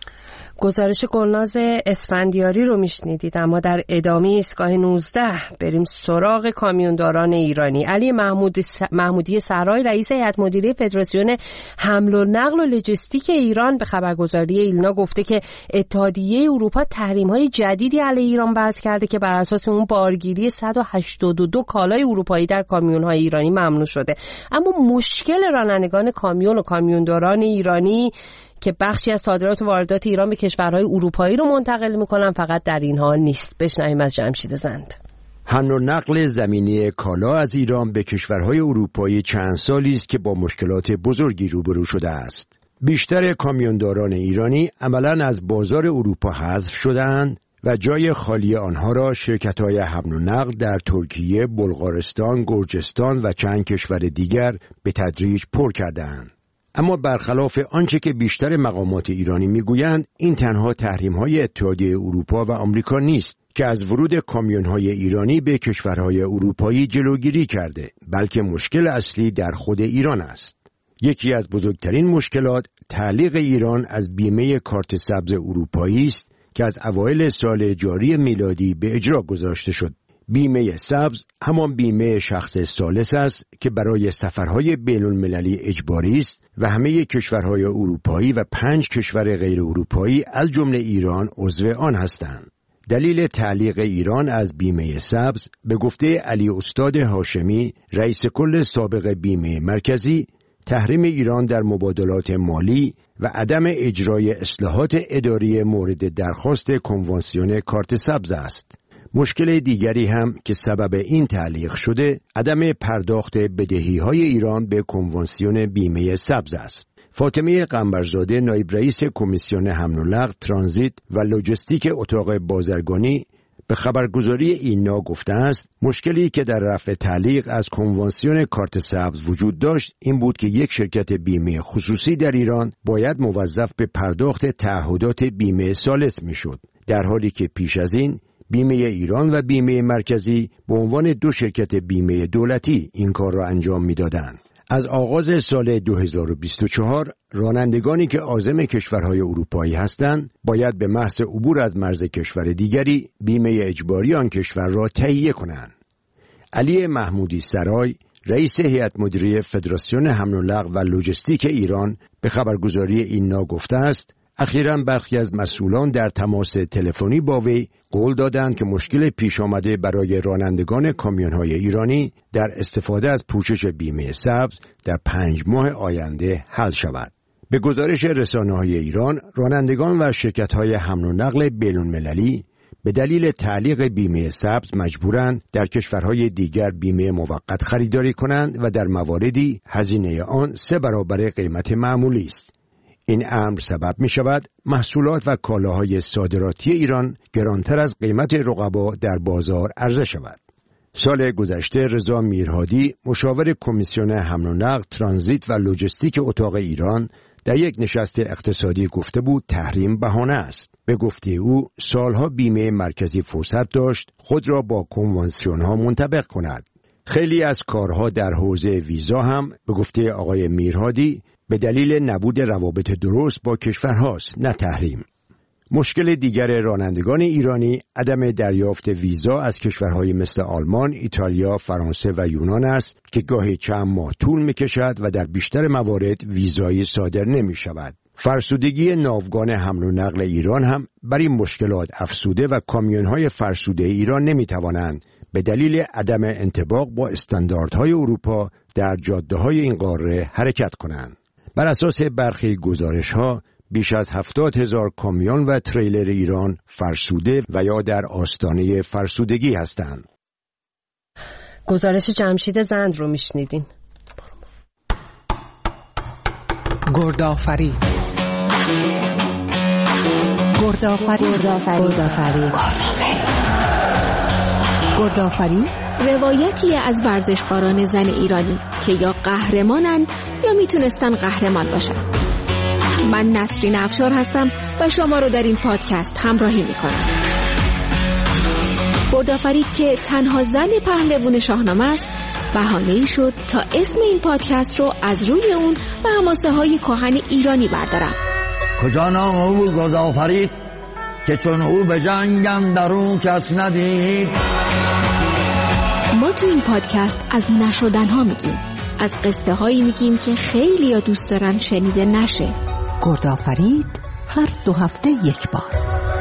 گزارش گلناز اسفندیاری رو میشنیدید، اما در ادامه ایستگاه نوزده بریم سراغ کامیونداران ایرانی. علی محمود س... محمودی سرای رئیس هیئت مدیره فدراسیون حمل و نقل و لوجستیک ایران به خبرگزاری ایلنا گفته که اتحادیه اروپا تحریم‌های جدیدی علیه ایران وضع کرده که بر اساس اون بارگیری صد و هشتاد و دو کالای اروپایی در کامیون‌های ایرانی ممنوع شده. اما مشکل رانندگان کامیون و کامیونداران ایرانی که بخشی از صادرات و واردات ایران به کشورهای اروپایی رو منتقل میکنن فقط در این حال نیست. بشنویم از جمشید زند. حمل و نقل زمینی کالا از ایران به کشورهای اروپایی چند سالی است که با مشکلات بزرگی روبرو شده است. بیشتر کامیونداران ایرانی عملاً از بازار اروپا حذف شدند و جای خالی آنها را شرکت‌های حمل و نقل در ترکیه، بلغارستان، گرجستان و چند کشور دیگر به تدریج پر کردند. اما برخلاف آنچه که بیشتر مقامات ایرانی میگویند، این تنها تحریم‌های اتحادیه اروپا و آمریکا نیست که از ورود کامیون‌های ایرانی به کشورهای اروپایی جلوگیری کرده، بلکه مشکل اصلی در خود ایران است. یکی از بزرگترین مشکلات تعلیق ایران از بیمه کارت سبز اروپایی است که از اوایل سال جاری میلادی به اجرا گذاشته شد. بیمه سبز همان بیمه شخص ثالث است که برای سفرهای بین المللی اجباری است و همه کشورهای اروپایی و پنج کشور غیر اروپایی از جمله ایران عضو آن هستند. دلیل تعلیق ایران از بیمه سبز به گفته علی استاد هاشمی، رئیس کل سابق بیمه مرکزی، تحریم ایران در مبادلات مالی و عدم اجرای اصلاحات اداری مورد درخواست کنوانسیون کارت سبز است. مشکل دیگری هم که سبب این تعلیق شده، عدم پرداخت بدهی‌های ایران به کنوانسیون بیمه سبز است. فاطمه قنبرزاده، نایب رئیس کمیسیون حمل و نقل، ترانزیت و لوجستیک اتاق بازرگانی به خبرگزاری ایلنا گفته است مشکلی که در رفع تعلیق از کنوانسیون کارت سبز وجود داشت این بود که یک شرکت بیمه خصوصی در ایران باید موظف به پرداخت تعهدات بیمه ثالث میشد، در حالی که پیش از این بیمه ایران و بیمه مرکزی به عنوان دو شرکت بیمه دولتی این کار را انجام می‌دادند. از آغاز سال دو هزار و بیست و چهار رانندگانی که عازم کشورهای اروپایی هستند باید به محض عبور از مرز کشور دیگری بیمه اجباری آن کشور را تهیه کنند. علی محمودی سرای رئیس هیئت مدیره فدراسیون حمل و نقل و لوجستیک ایران به خبرگزاری اینا گفته است اخیراً برخی از مسئولان در تماس تلفنی با وی قول دادند که مشکل پیش آمده برای رانندگان کامیون‌های ایرانی در استفاده از پوشش بیمه سبز در پنج ماه آینده حل شود. به گزارش رسانه‌های ایران، رانندگان و شرکت‌های حمل و نقل بین‌المللی به دلیل تعلیق بیمه سبز مجبورند در کشورهای دیگر بیمه موقت خریداری کنند و در مواردی هزینه آن سه برابر قیمت معمولی است. این امر سبب می شود محصولات و کالاهای صادراتی ایران گرانتر از قیمت رقبا در بازار عرضه شود. سال گذشته رضا میرهادی مشاور کمیسیون حمل و نقل، ترانزیت و لوجستیک اتاق ایران در یک نشست اقتصادی گفته بود تحریم بهانه است. به گفته او سالها بیمه مرکزی فرصت داشت خود را با کنوانسیون‌ها منطبق کند. خیلی از کارها در حوزه ویزا هم به گفته آقای میرهادی به دلیل نبود روابط درست با کشورهاست، نه تحریم. مشکل دیگر رانندگان ایرانی عدم دریافت ویزا از کشورهای مثل آلمان، ایتالیا، فرانسه و یونان است که گاهی چند ماه طول می‌کشد و در بیشتر موارد ویزایی صادر نمی‌شود. فرسودگی ناوگان حمل و نقل ایران هم بر این مشکلات افزوده و کامیون‌های فرسوده ایران نمی‌توانند به دلیل عدم انطباق با استانداردهای اروپا در جاده‌های این قاره حرکت کنند. بر اساس برخی گزارش‌ها بیش از هفتاد هزار کامیون و تریلر ایران فرسوده و یا در آستانه فرسودگی هستند. گزارش جمشید زند رو میشنیدین. گردآفرید گردآفرید گردآفرید گردآفرید روایتی از ورزشکاران زن ایرانی که یا قهرمانن یا میتونستن قهرمان باشن. من نسرین افشار هستم و شما رو در این پادکست همراهی میکنم. گردآفرید که تنها زن پهلوان شاهنامه است بهانه‌ای شد تا اسم این پادکست رو از روی اون و حماسه های کهن ایرانی بردارم. کجا نام او گردآفرید که چون او به جنگ اندرون کس ندید. ما تو این پادکست از نشدنها میگیم، از قصه هایی میگیم که خیلی ها دوست دارن شنیده نشه. گردآفرید هر دو هفته یک بار.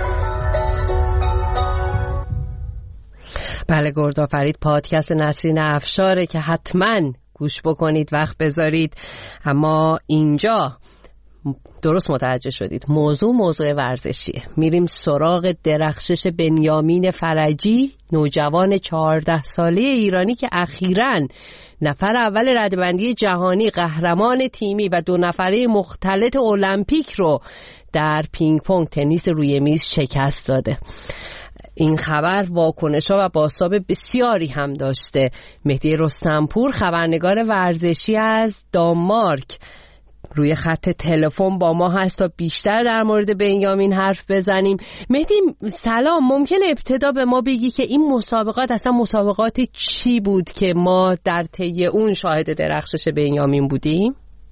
بله، گردآفرید پادکست نسرین افشاره که حتما گوش بکنید، وقت بذارید. اما اینجا درست متوجه شدید موضوع موضوع ورزشیه. میریم سراغ درخشش بنیامین فرجی، نوجوان چهارده ساله ایرانی که اخیراً نفر اول ردبندی جهانی، قهرمان تیمی و دو نفره مختلط المپیک رو در پینگ پونگ تنیس روی میز شکست داده. این خبر واکنش‌ها و بازتاب بسیاری هم داشته. مهدی رستمپور خبرنگار ورزشی از دانمارک روی خط تلفن با ما هست تا بیشتر در مورد بنیامین حرف بزنیم. مهدی سلام، ممکنه ابتدا به ما بگی که این مسابقات اصلا مسابقات چی بود که ما در طی اون شاهد درخشش بنیامین بودیم؟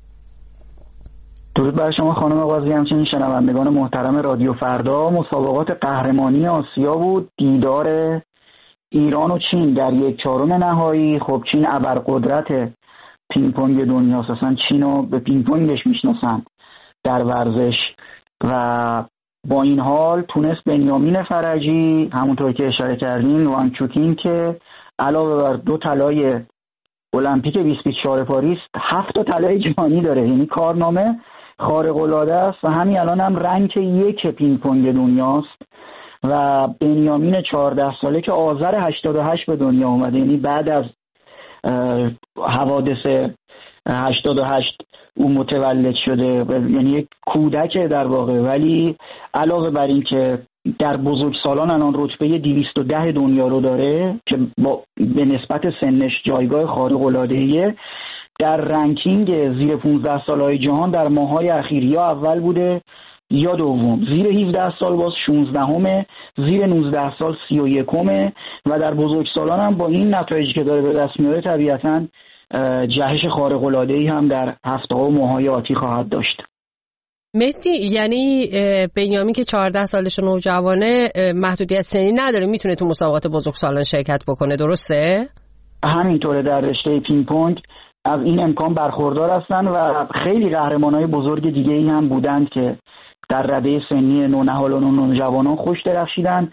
درود بر شما خانم قاضی، همچنین شنوندگان محترم رادیو فردا. مسابقات قهرمانی آسیا بود، دیدار ایران و چین در یک چهارم نهایی. خب چین ابرقدرت پینگ پونگ دنیاست، اصلا چین رو به پینگ پونگش میشناسن در ورزش و با این حال تونست بنیامین فرجی همونطور که اشاره کردین وانگچوکین که علاوه بر دو طلای المپیک بیست بیست چهار پاریس هفت تا طلای جهانی داره، یعنی کارنامه خارق العاده است و همین الان هم رنک یک پینگ پونگ دنیاست و بنیامین چهارده ساله که آذر هشتاد و هشت به دنیا اومده، یعنی بعد از حوادث هشتاد و هشت او متولد شده، یعنی یک کودک در واقع، ولی علاوه بر این که در بزرگسالان الان رتبه دویست و ده دنیا رو داره که با به نسبت سنش جایگاه خارق العاده‌ایه، در رنکینگ زیر پانزده سالهای جهان در ماه‌های اخیر یا اول بوده یا دوم. زیر هفده سال باز شانزدهمه، زیر نوزده سال سی و یکمه و در بزرگسالان هم با این نتایجی که داره به دست میاره طبیعتاً جهش خارق‌العاده‌ای هم در هفته‌ها و ماه‌های آتی خواهد داشت. مهدی، یعنی بنیامین که چهارده سالش نوجوانه محدودیت سنی نداره، میتونه تو مسابقات بزرگسالان شرکت بکنه، درسته؟ همینطوره. در رشته پینگ پونگ از این امکان برخوردار هستن و خیلی قهرمانای بزرگ دیگه‌ای هم بودند که در رده سنی نونهالان و نوجوانان خوش درخشیدن.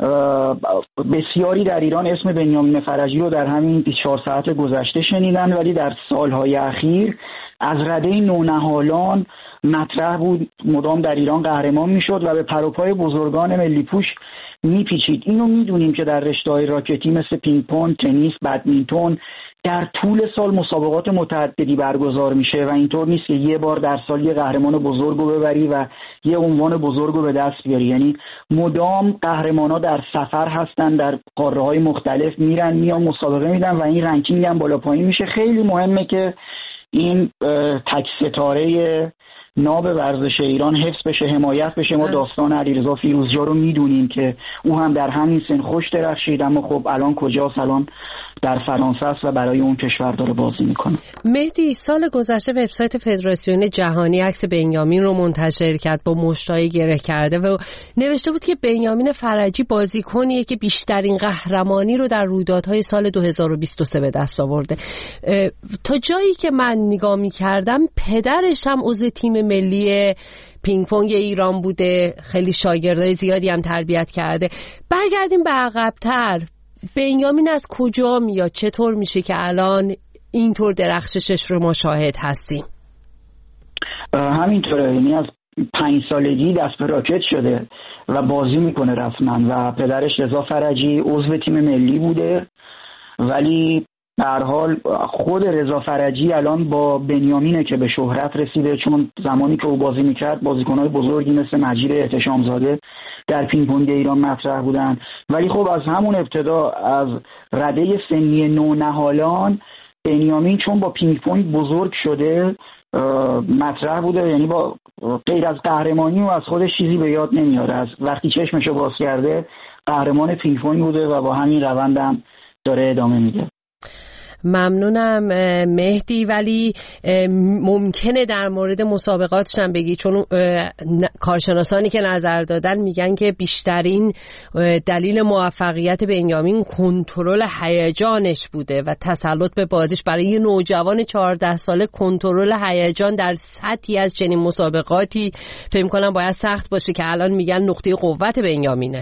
بسیاری در ایران اسم بنیامین فرجی رو در همین بیست و چهار ساعت گذشته شنیدن، ولی در سالهای اخیر از رده نونهالان مطرح بود، مدام در ایران قهرمان میشد و به پروپای بزرگان ملی پوش میپیچید. اینو میدونیم که در رشته‌های راکتی مثل پینگ پونگ، تنیس، بدمینتون در طول سال مسابقات متعددی برگزار میشه و اینطور نیست که یه بار در سال یه قهرمان بزرگ رو ببری و یه عنوان بزرگ رو به دست بیاری. یعنی مدام قهرمانا در سفر هستن، در قاره‌های مختلف میرن میان مسابقه میدن و این رنکینگ هم بالا پایین میشه. خیلی مهمه که این تک ستاره ناب ورزش ایران حفظ بشه، حمایت بشه. ما داستان علیرضا فیروزجا رو میدونیم که او هم در همین سن خوش درخشید، اما خب الان کجاست؟ الان در فرانسه است و برای اون کشور داره بازی میکنه. مهدی، سال گذشته وبسایت فدراسیون جهانی عکس بنیامین رو منتشر کرد با مشتای گره کرده و نوشته بود که بنیامین فرجی بازیکنیه که بیشترین قهرمانی رو در رویدادهای سال دو هزار و بیست و سه به دست آورده. تا جایی که من نگاه میکردم پدرش هم عضو تیم ملی پینگ پونگ ایران بوده، خیلی شاگردای زیادی هم تربیت کرده. برگردیم به عقب‌تر، بنیامین از کجا میاد؟ چطور میشه که الان اینطور درخششش رو ما شاهد هستیم؟ همینطوره، یعنی از پنج سالگی دست به راکت شده و بازی میکنه رسما و پدرش رضا فرجی عضو تیم ملی بوده، ولی به هر حال خود رضا فرجی الان با بنیامینه که به شهرت رسیده، چون زمانی که او بازی میکرد بازیکنهای بزرگی مثل مجید احتشامزاده در پینگ پونگ ایران مطرح بودن. ولی خب از همون ابتدا از رده سنی نونهالان بنیامین چون با پینگ پونگ بزرگ شده مطرح بوده، یعنی با غیر از قهرمانی و از خودش چیزی به یاد نمیاره. از وقتی چشمشو باز کرده قهرمان پینگ پونگ بوده و با همین روندم داره ادامه میده. ممنونم مهدی، ولی ممکنه در مورد مسابقاتش هم بگی، چون کارشناسانی که نظر دادن میگن که بیشترین دلیل موفقیت بنیامین کنترل هیجانش بوده و تسلط به بازیش. برای یه نوجوان چهارده ساله کنترل هیجان در سطحی از چنین مسابقاتی فکر کنم باید سخت باشه که الان میگن نقطه قوت بنیامینه.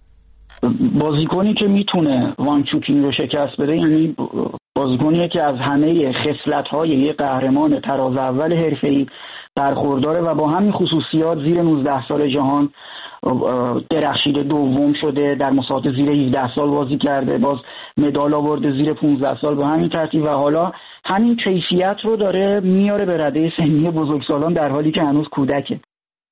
بازیکنی که میتونه وان چوکینگ رو شکست بده، یعنی بازیکنیه که از همه خصلت‌های یک قهرمان تراز اول حرفه‌ای برخورداره و با همین خصوصیات زیر نوزده سال جهان درخشیده، دوم شده، در مسابقات زیر هفده سال بازی کرده، باز مدال آورده زیر پانزده سال با همین ترتیب و حالا همین کیفیت رو داره میاره به رده سنی بزرگسالان در حالی که هنوز کودکه.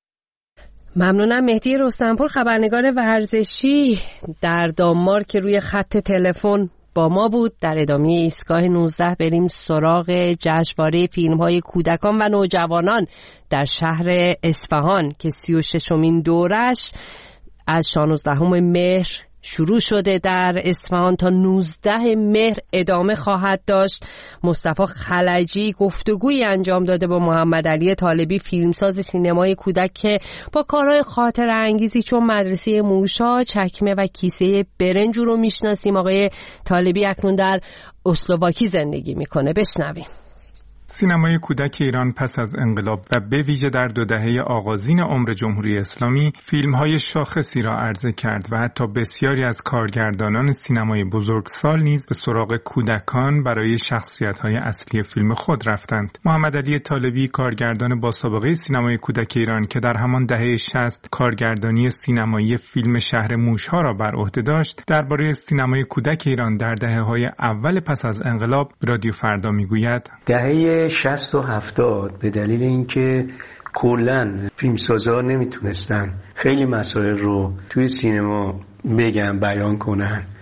ممنونم. مهدی رستمپور، خبرنگار ورزشی در دانمارک که روی خط تلفن با ما بود. در ادامه ایستگاه نوزده بریم سراغ جشنواره فیلم‌های کودکان و نوجوانان در شهر اصفهان که سی و ششمین دورش از شانزدهم مهر شروع شده در اصفهان تا نوزده مهر ادامه خواهد داشت. مصطفی خلجی گفتگویی انجام داده با محمد علی طالبی، فیلمساز سینمای کودک که با کارهای خاطره انگیزی چون مدرسه موشا، چکمه و کیسه برنج رو میشناسیم. آقای طالبی اکنون در اسلواکی زندگی میکنه. بشنویم. سینمای کودک ایران پس از انقلاب و به ویژه در دو دهه آغازین عمر جمهوری اسلامی فیلم‌های شاخصی را عرضه کرد و حتی بسیاری از کارگردانان سینمای بزرگسال نیز به سراغ کودکان برای شخصیت‌های اصلی فیلم خود رفتند. محمد علی طالبی، کارگردان با سابقه سینمای کودک ایران که در همان دهه شصت کارگردانی سینمایی فیلم شهر موشها را بر عهده داشت، درباره سینمای کودک ایران در دهه‌های اول پس از انقلاب رادیو فردا میگوید: دهه شصت و هفتاد به دلیل اینکه کلاً فیلمسازا نمیتونستن خیلی مسائل رو توی سینما بگن، بیان کنن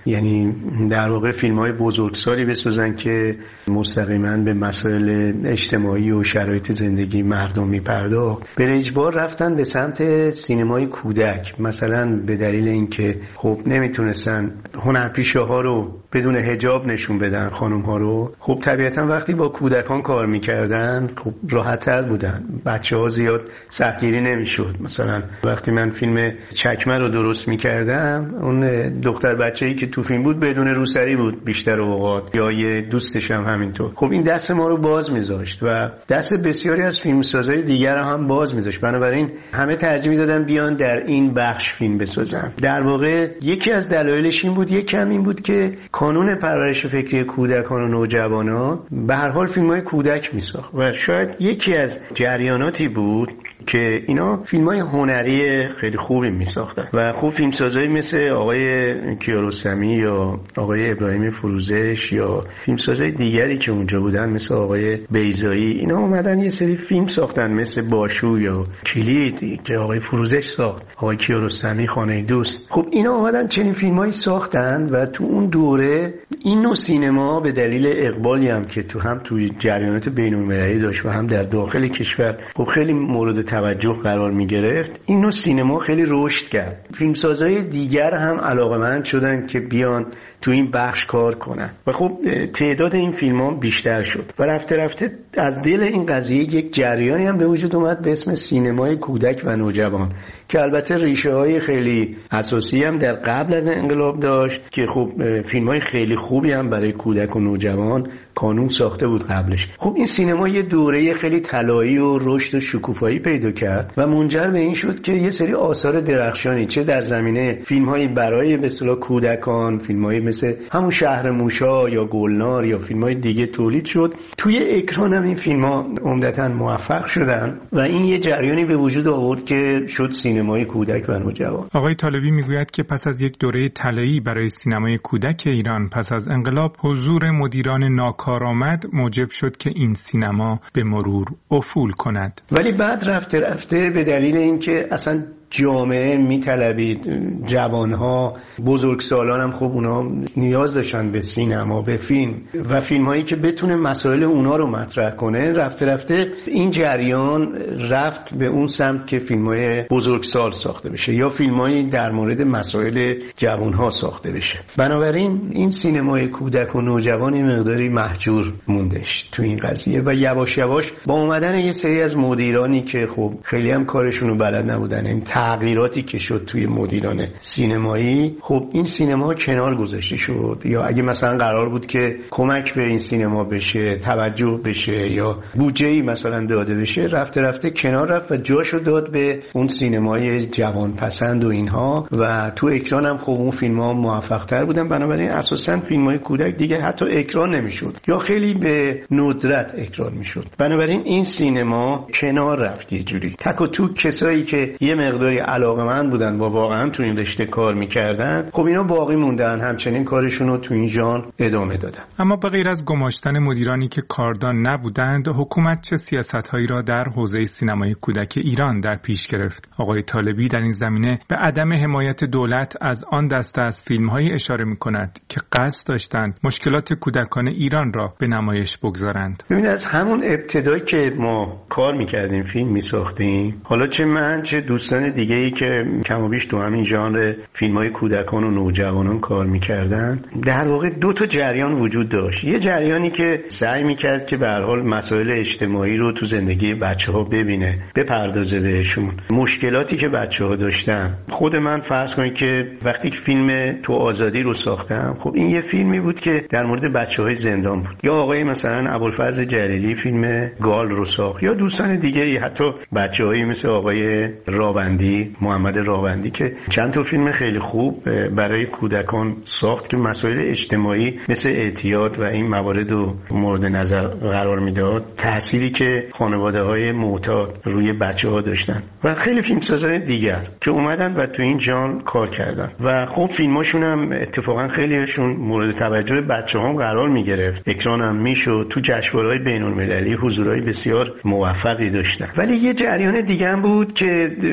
یعنی در واقع فیلم‌های بزرگسالی بسازن که مستقیما به مسائل اجتماعی و شرایط زندگی مردم میپرداخت. به اجبار رفتن به سمت سینمای کودک، مثلا به دلیل اینکه خب نمیتونستن هنرپیشه‌ها رو بدون حجاب نشون بدن، خانم‌ها رو. خب طبیعتا وقتی با کودکان کار میکردن خب راحت‌تر بودن، بچه‌ها زیاد سختگیری نمیشد. مثلا وقتی من فیلم چکمه رو درست میکردم، اون دختر بچه‌ای که تو فیلم بود بدون روسری بود بیشتر اوقات، یا یه دوستش هم همینطور. خب این دست ما رو باز میذاشت و دست بسیاری از فیلمسازهای دیگر هم باز میذاشت. بنابراین همه ترجیح میدادن بیان در این بخش فیلم بسازن. در واقع یکی از دلایلش این بود، یکم این بود که کانون پرورش فکری کودکان و نوجوانان به هر حال فیلم‌های کودک میساخت و شاید یکی از جریاناتی بود که اینا فیلم‌های هنری خیلی خوبی میساختن و خوب فیلمسازایی مثل آقای کیارستمی یا آقای ابراهیم فروزش یا فیلمسازای دیگری که اونجا بودن مثل آقای بیضایی، اینا اومدن یه سری فیلم ساختن مثل باشو یا کلید که آقای فروزش ساخت، آقای کیارستمی خانه دوست. خب اینا اومدن چنین فیلمایی ساختن و تو اون دوره این نوع سینما به دلیل اقبالی هم که تو هم توی جریانات بین‌المللی داشت و هم در داخل کشور خب خیلی مورد توجه قرار می گرفت، این نوع سینما خیلی رشد کرد. فیلمسازهای دیگر هم علاقه‌مند شدن که بیان تو این بخش کار کنن و خب تعداد این فیلم ها بیشتر شد و رفته رفته از دل این قضیه یک جریانی هم به وجود اومد به اسم سینمای کودک و نوجوان که البته ریشه های خیلی اساسی هم در قبل از انقلاب داشت که خب فیلم های خیلی خوبی هم برای کودک و نوجوان کانون ساخته بود قبلش. خب این سینما یه دوره خیلی طلایی و رشد و شکوفایی پیدا کرد و منجر به این شد که یه سری آثار درخشانی چه در زمینه فیلم‌های برای به اصطلاح کودکان، فیلم‌های مثل همون شهر موشا یا گلنار یا فیلم‌های دیگه تولید شد. توی اکران هم این فیلم‌ها عمدتاً موفق شدن و این یه جریانی به وجود آورد که شد سینمای کودک و نوجوان. آقای طالبی میگوید که پس از یک دوره طلایی برای سینمای کودک ایران پس از انقلاب، حضور مدیران ناکارآمد موجب شد که این سینما به مرور افول کند. ولی بعد رفته رفته به دلیل اینکه اصلا جامعه میطلبید، جوانها، بزرگسالان هم خب اونا نیاز داشتن به سینما، به فیلم و فیلم هایی که بتونه مسائل اونا رو مطرح کنه، رفته رفته این جریان رفت به اون سمت که فیلم های بزرگسال ساخته بشه یا فیلم هایی در مورد مسائل جوانها ساخته بشه. بنابراین این سینمای کودک و نوجوان مقداری محجور موندش تو این قضیه و یواش یواش با اومدن یه سری از مدیرانی که خب خیلی هم کارشون رو بلد نبودن، این تغییراتی که شد توی مدیران سینمایی، خب این سینما کنار گذاشته شد. یا اگه مثلا قرار بود که کمک به این سینما بشه، توجه بشه یا بودجه‌ای مثلا داده بشه، رفته رفته کنار رفت و جاشو داد به اون سینمای جوان پسند و اینها و تو اکران هم خب اون فیلم‌ها موفق‌تر بودن. بنابراین اساساً فیلم‌های کودک دیگه حتی اکران نمی‌شد یا خیلی به ندرت اکران می‌شد. بنابراین این سینما کنار رفت یه جوری. تک و تو کسایی که یه مقداری علاقه‌مند بودن با واقعا تو این رشته کار می‌کردن، خب اینا باقی موندن، همچنین کارشون رو تو این ژانر ادامه دادن. اما به غیر از گماشتن مدیرانی که کاردان نبودند، حکومت چه سیاست‌هایی را در حوزه سینمای کودک ایران در پیش گرفت؟ آقای طالبی در این زمینه به عدم حمایت دولت از آن دسته از فیلم‌هایی اشاره می‌کند که قصد داشتند مشکلات کودکان ایران را به نمایش بگذارند. ببین از همون ابتدایی که ما کار می‌کردیم، فیلم می‌ساختیم، حالا چه من چه دوستان دیگه‌ای که کم و بیش تو همین ژانر فیلم‌های کودکان و نوجوانان کار می‌کردن، در واقع دو تا جریان وجود داشت. یه جریانی که سعی می‌کرد که به هر حال مسائل اجتماعی رو تو زندگی بچه‌ها ببینه، بپردازه بهشون، مشکلاتی که بچه‌ها داشتن. خود من فرض کنید که وقتی که فیلم تو آزادی رو ساختم، خب این یه فیلمی بود که در مورد بچه‌های زندان بود. یا آقای مثلا ابوالفضل جلیلی فیلم گال رو ساخت، یا دوستان دیگه‌ای، حتی بچه‌هایی مثل آقای راوندی، محمد راوندی که چند تا فیلم خیلی خوب برای کودکان ساخت که مسائل اجتماعی مثل اعتیاد و این موارد رو مورد نظر قرار میداد، تأثیری که خانواده‌های معتاد روی بچه‌ها داشتن و خیلی فیلمسازهای دیگر که اومدن و تو این ژانر کار کردن و خب فیلماشون هم اتفاقا خیلیشون مورد توجه بچه‌ها قرار میگرفت، اکران هم میشد، تو جشنواره‌های بین‌المللی حضورهای بسیار موفقی داشتن. ولی یه جریان دیگه هم بود که مثلا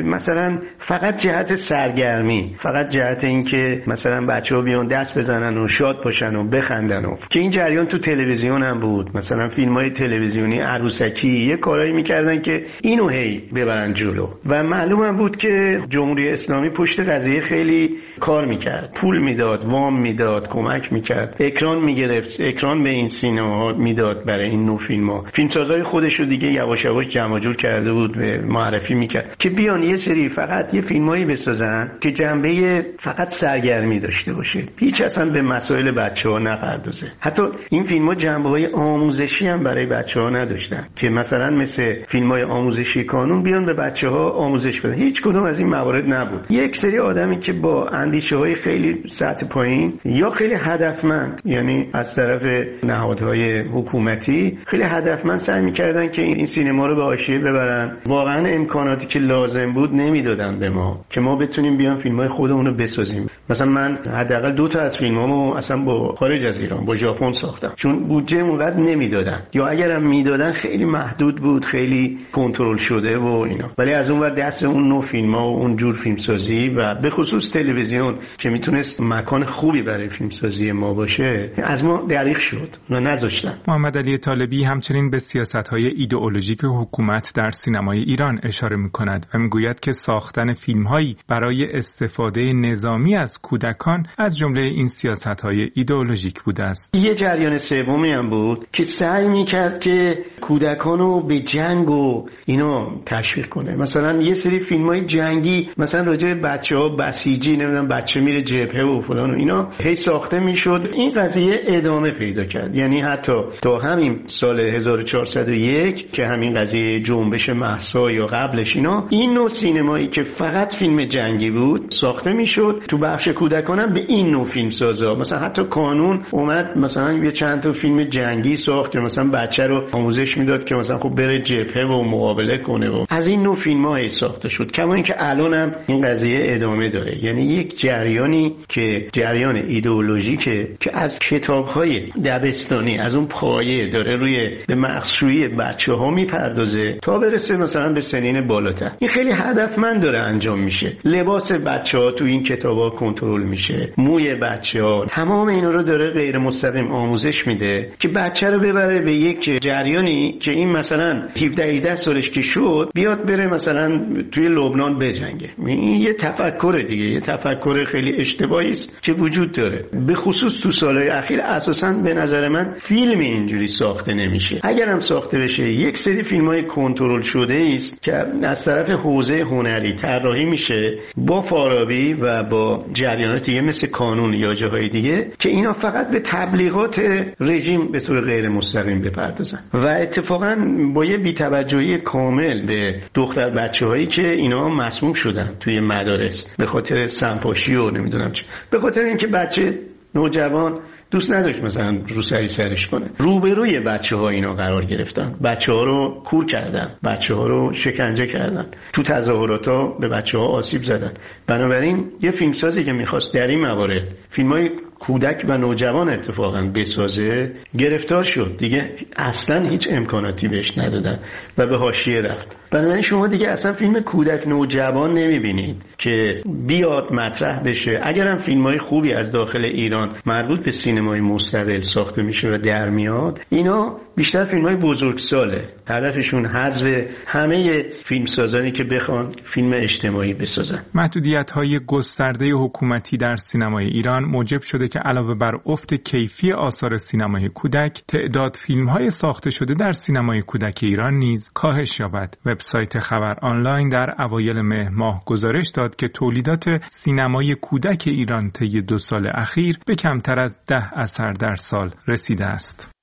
مثلا فقط جهت سرگرمی، فقط جهت این که مثلا بچه‌ها بیان دست بزنن و شاد باشن و بخندن و که این جریان تو تلویزیون هم بود. مثلا فیلم‌های تلویزیونی عروسکی یه کارایی می‌کردن که اینو هی ببرن جلو و معلوم هم بود که جمهوری اسلامی پشت قضیه خیلی کار می‌کرد، پول میداد، وام میداد، کمک می‌کرد، اکران می‌گرفت، اکران به این سینماها میداد برای این نوع فیلم‌ها. فیلمسازای خودش رو دیگه یواش یواش جمع جور کرده بود، به معرفی می‌کرد که بیان یه سری فقط یه فیلمایی بسازن که جنبه فقط سرگرمی داشته باشه، هیچ اصلا به مسائل بچه‌ها نپردازه. حتی این فیلم‌ها جنبه‌های آموزشی هم برای بچه‌ها نداشتن که مثلا مثل فیلم‌های آموزشی کانون بیان به بچه‌ها آموزش بدن. هیچ کدوم از این موارد نبود. یک سری آدمی که با اندیشه‌های خیلی سطح پایین یا خیلی هدفمند، یعنی از طرف نهادهای حکومتی خیلی هدفمند سعی می‌کردن که این سینما رو به حاشیه ببرن. واقعا امکاناتی که لازم بود نمیدادن به ما که ما بتونیم بیان فیلم‌های خودمون رو بسازیم. مثلا من حداقل دو تا از فیلمامو اصلا با خارج از ایران، با ژاپن ساختم، چون بودجه اونقدر نمیدادن، یا اگرم میدادن خیلی محدود بود، خیلی کنترل شده و اینا. ولی از اون ور دست اون نوع فیلم‌ها و اون جور فیلمسازی و به خصوص تلویزیون که میتونست مکان خوبی برای فیلمسازی ما باشه از ما دریغ شد و نذاشتن. محمد علی طالبی همچنین به سیاست‌های ایدئولوژیک حکومت در سینمای ایران اشاره می‌کند و می‌گوید که ساختن فیلم‌هایی برای استفاده نظامی از کودکان از جمله این سیاست‌های ایدئولوژیک بوده است. یه جریان سومی هم بود که سعی می‌کرد که کودکان رو به جنگ و اینا تشویق کنه. مثلا یه سری فیلم‌های جنگی مثلا راجع به بچه‌ها بسیجی، نمیدونم بچه میره جبهه و فلان و اینا هی ساخته میشد. این قضیه ادامه پیدا کرد، یعنی حتی تا همین سال هزار و چهارصد و یک که همین قضیه جنبش مهسا یا قبلش اینا، این نوع سینمایی که فقط فیلم جنگی بود ساخته میشد. تو بخش کودکان هم به این نوع فیلم سازا، مثلا حتی کانون اومد مثلا یه چند تا فیلم جنگی ساخت که مثلا بچه رو آموزش میداد که مثلا خب بره جبهه و مقابله کنه و از این نوع فیلم‌ها ساخته شد. کما اینکه الان هم این قضیه ادامه داره، یعنی یک جریانی که جریان ایدئولوژیکه که از کتاب‌های دبستانی از اون پایه داره روی به مغزشویی بچه‌ها میپردازه تا برسه مثلا به سنین بالاتر. این خیلی هدفمند داره انجام میشه. لباس بچه‌ها تو این کتاب‌ها کنترل میشه، موی بچه‌ها، تمام اینا رو داره غیر مستقیم آموزش میده که بچه رو ببره به یک جریانی که این مثلا هفده هجده سالش که شد بیاد بره مثلا توی لبنان بجنگه. این یه تفکر دیگه، یه تفکر خیلی اشتباهی است که وجود داره. به خصوص تو سالهای اخیر اساساً به نظر من فیلم اینجوری ساخته نمیشه. اگر هم ساخته بشه یک سری فیلم‌های کنترل شده است که از طرف حوزه هنری طراحی میشه با فارابی و با جریانات دیگه مثل کانون یا جاهای دیگه که اینا فقط به تبلیغات رژیم به طور غیر مستقیم بپردازن و اتفاقا با یه بی‌توجهی کامل به دختر بچه‌هایی که اینا مسموم شدن توی مدارس به خاطر سمپاشی و نمیدونم چه، به خاطر اینکه بچه نوجوان دوست نداشت مثلا رو سری سرش کنه، روبروی بچه ها اینا قرار گرفتن، بچه ها رو کور کردن، بچه ها رو شکنجه کردن، تو تظاهرات ها به بچه ها آسیب زدن. بنابراین یه فیلمسازی که میخواست در این موارد فیلمای کودک و نوجوان اتفاقا بسازه گرفتار شد، دیگه اصلا هیچ امکاناتی بهش ندادن و به حاشیه رفت. بنابراین شما دیگه اصلا فیلم کودک نوجوان نمیبینید که بیاد مطرح بشه. اگرم فیلمای خوبی از داخل ایران مربوط به سینمای مستقل ساخته میشه و در میاد، اینا بیشتر فیلمای بزرگساله، هدفشون حذف همه فیلمسازانی که بخوان فیلم اجتماعی بسازن. محدودیت‌های گسترده حکومتی در سینمای ایران موجب شده که علاوه بر افت کیفی آثار سینمای کودک، تعداد فیلم‌های ساخته شده در سینمای کودک ایران نیز کاهش یابد. وبسایت خبر آنلاین در اوایل مهر ماه گزارش داد که تولیدات سینمای کودک ایران طی دو سال اخیر به کمتر از ده اثر در سال رسیده است.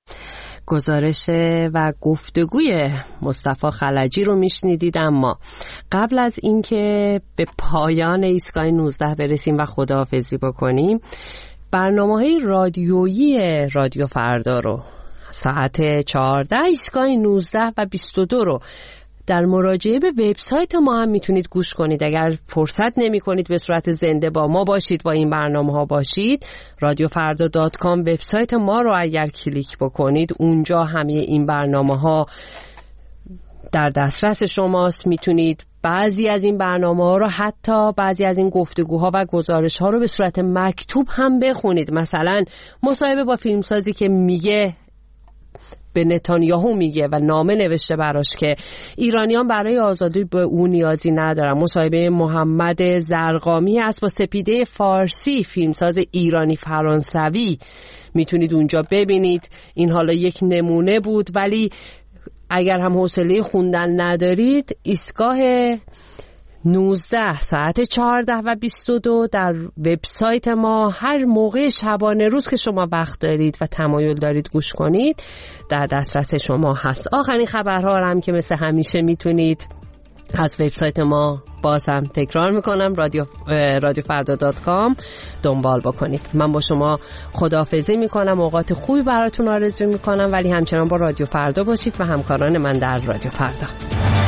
گزارش و گفتگوی مصطفی خلجی رو میشنیدید. اما قبل از اینکه به پایان ایستگاه نوزده برسیم و خداحافظی بکنیم، برنامه‌های رادیویی رادیو فردا رو ساعت چهارده، ایستگاه نوزده و بیست و دو رو در مراجعه به وبسایت ما هم میتونید گوش کنید. اگر فرصت نمی کنید به صورت زنده با ما باشید، با این برنامه ها باشید، رادیو فردا دات کام وبسایت ما رو اگر کلیک بکنید، اونجا همه این برنامه ها در دسترس شماست. میتونید بعضی از این برنامه ها رو، حتی بعضی از این گفتگوها و گزارش ها رو به صورت مکتوب هم بخونید. مثلا مصاحبه با فیلمسازی که میگه، به نتانیاهو میگه و نامه نوشته براش که ایرانیان برای آزادی به او نیازی ندارن. مصاحبه محمد زرقامی است با سپیده فارسی، فیلمساز ایرانی فرانسوی، میتونید اونجا ببینید. این حالا یک نمونه بود، ولی اگر هم حوصله خوندن ندارید، ایستگاه نوزده ساعت چهارده و بیست و دو در وبسایت ما هر موقع شبانه روز که شما وقت دارید و تمایل دارید گوش کنید در دسترس شما هست. آخرین خبرها رو هم که مثل همیشه میتونید از وبسایت ما، بازم تکرار میکنم، رادیو رادیو فردا دات کام دنبال بکنید. من با شما خداحافظی میکنم، اوقات خوبی براتون آرزو میکنم، ولی همچنان با رادیو فردا باشید و همکاران من در رادیو فردا.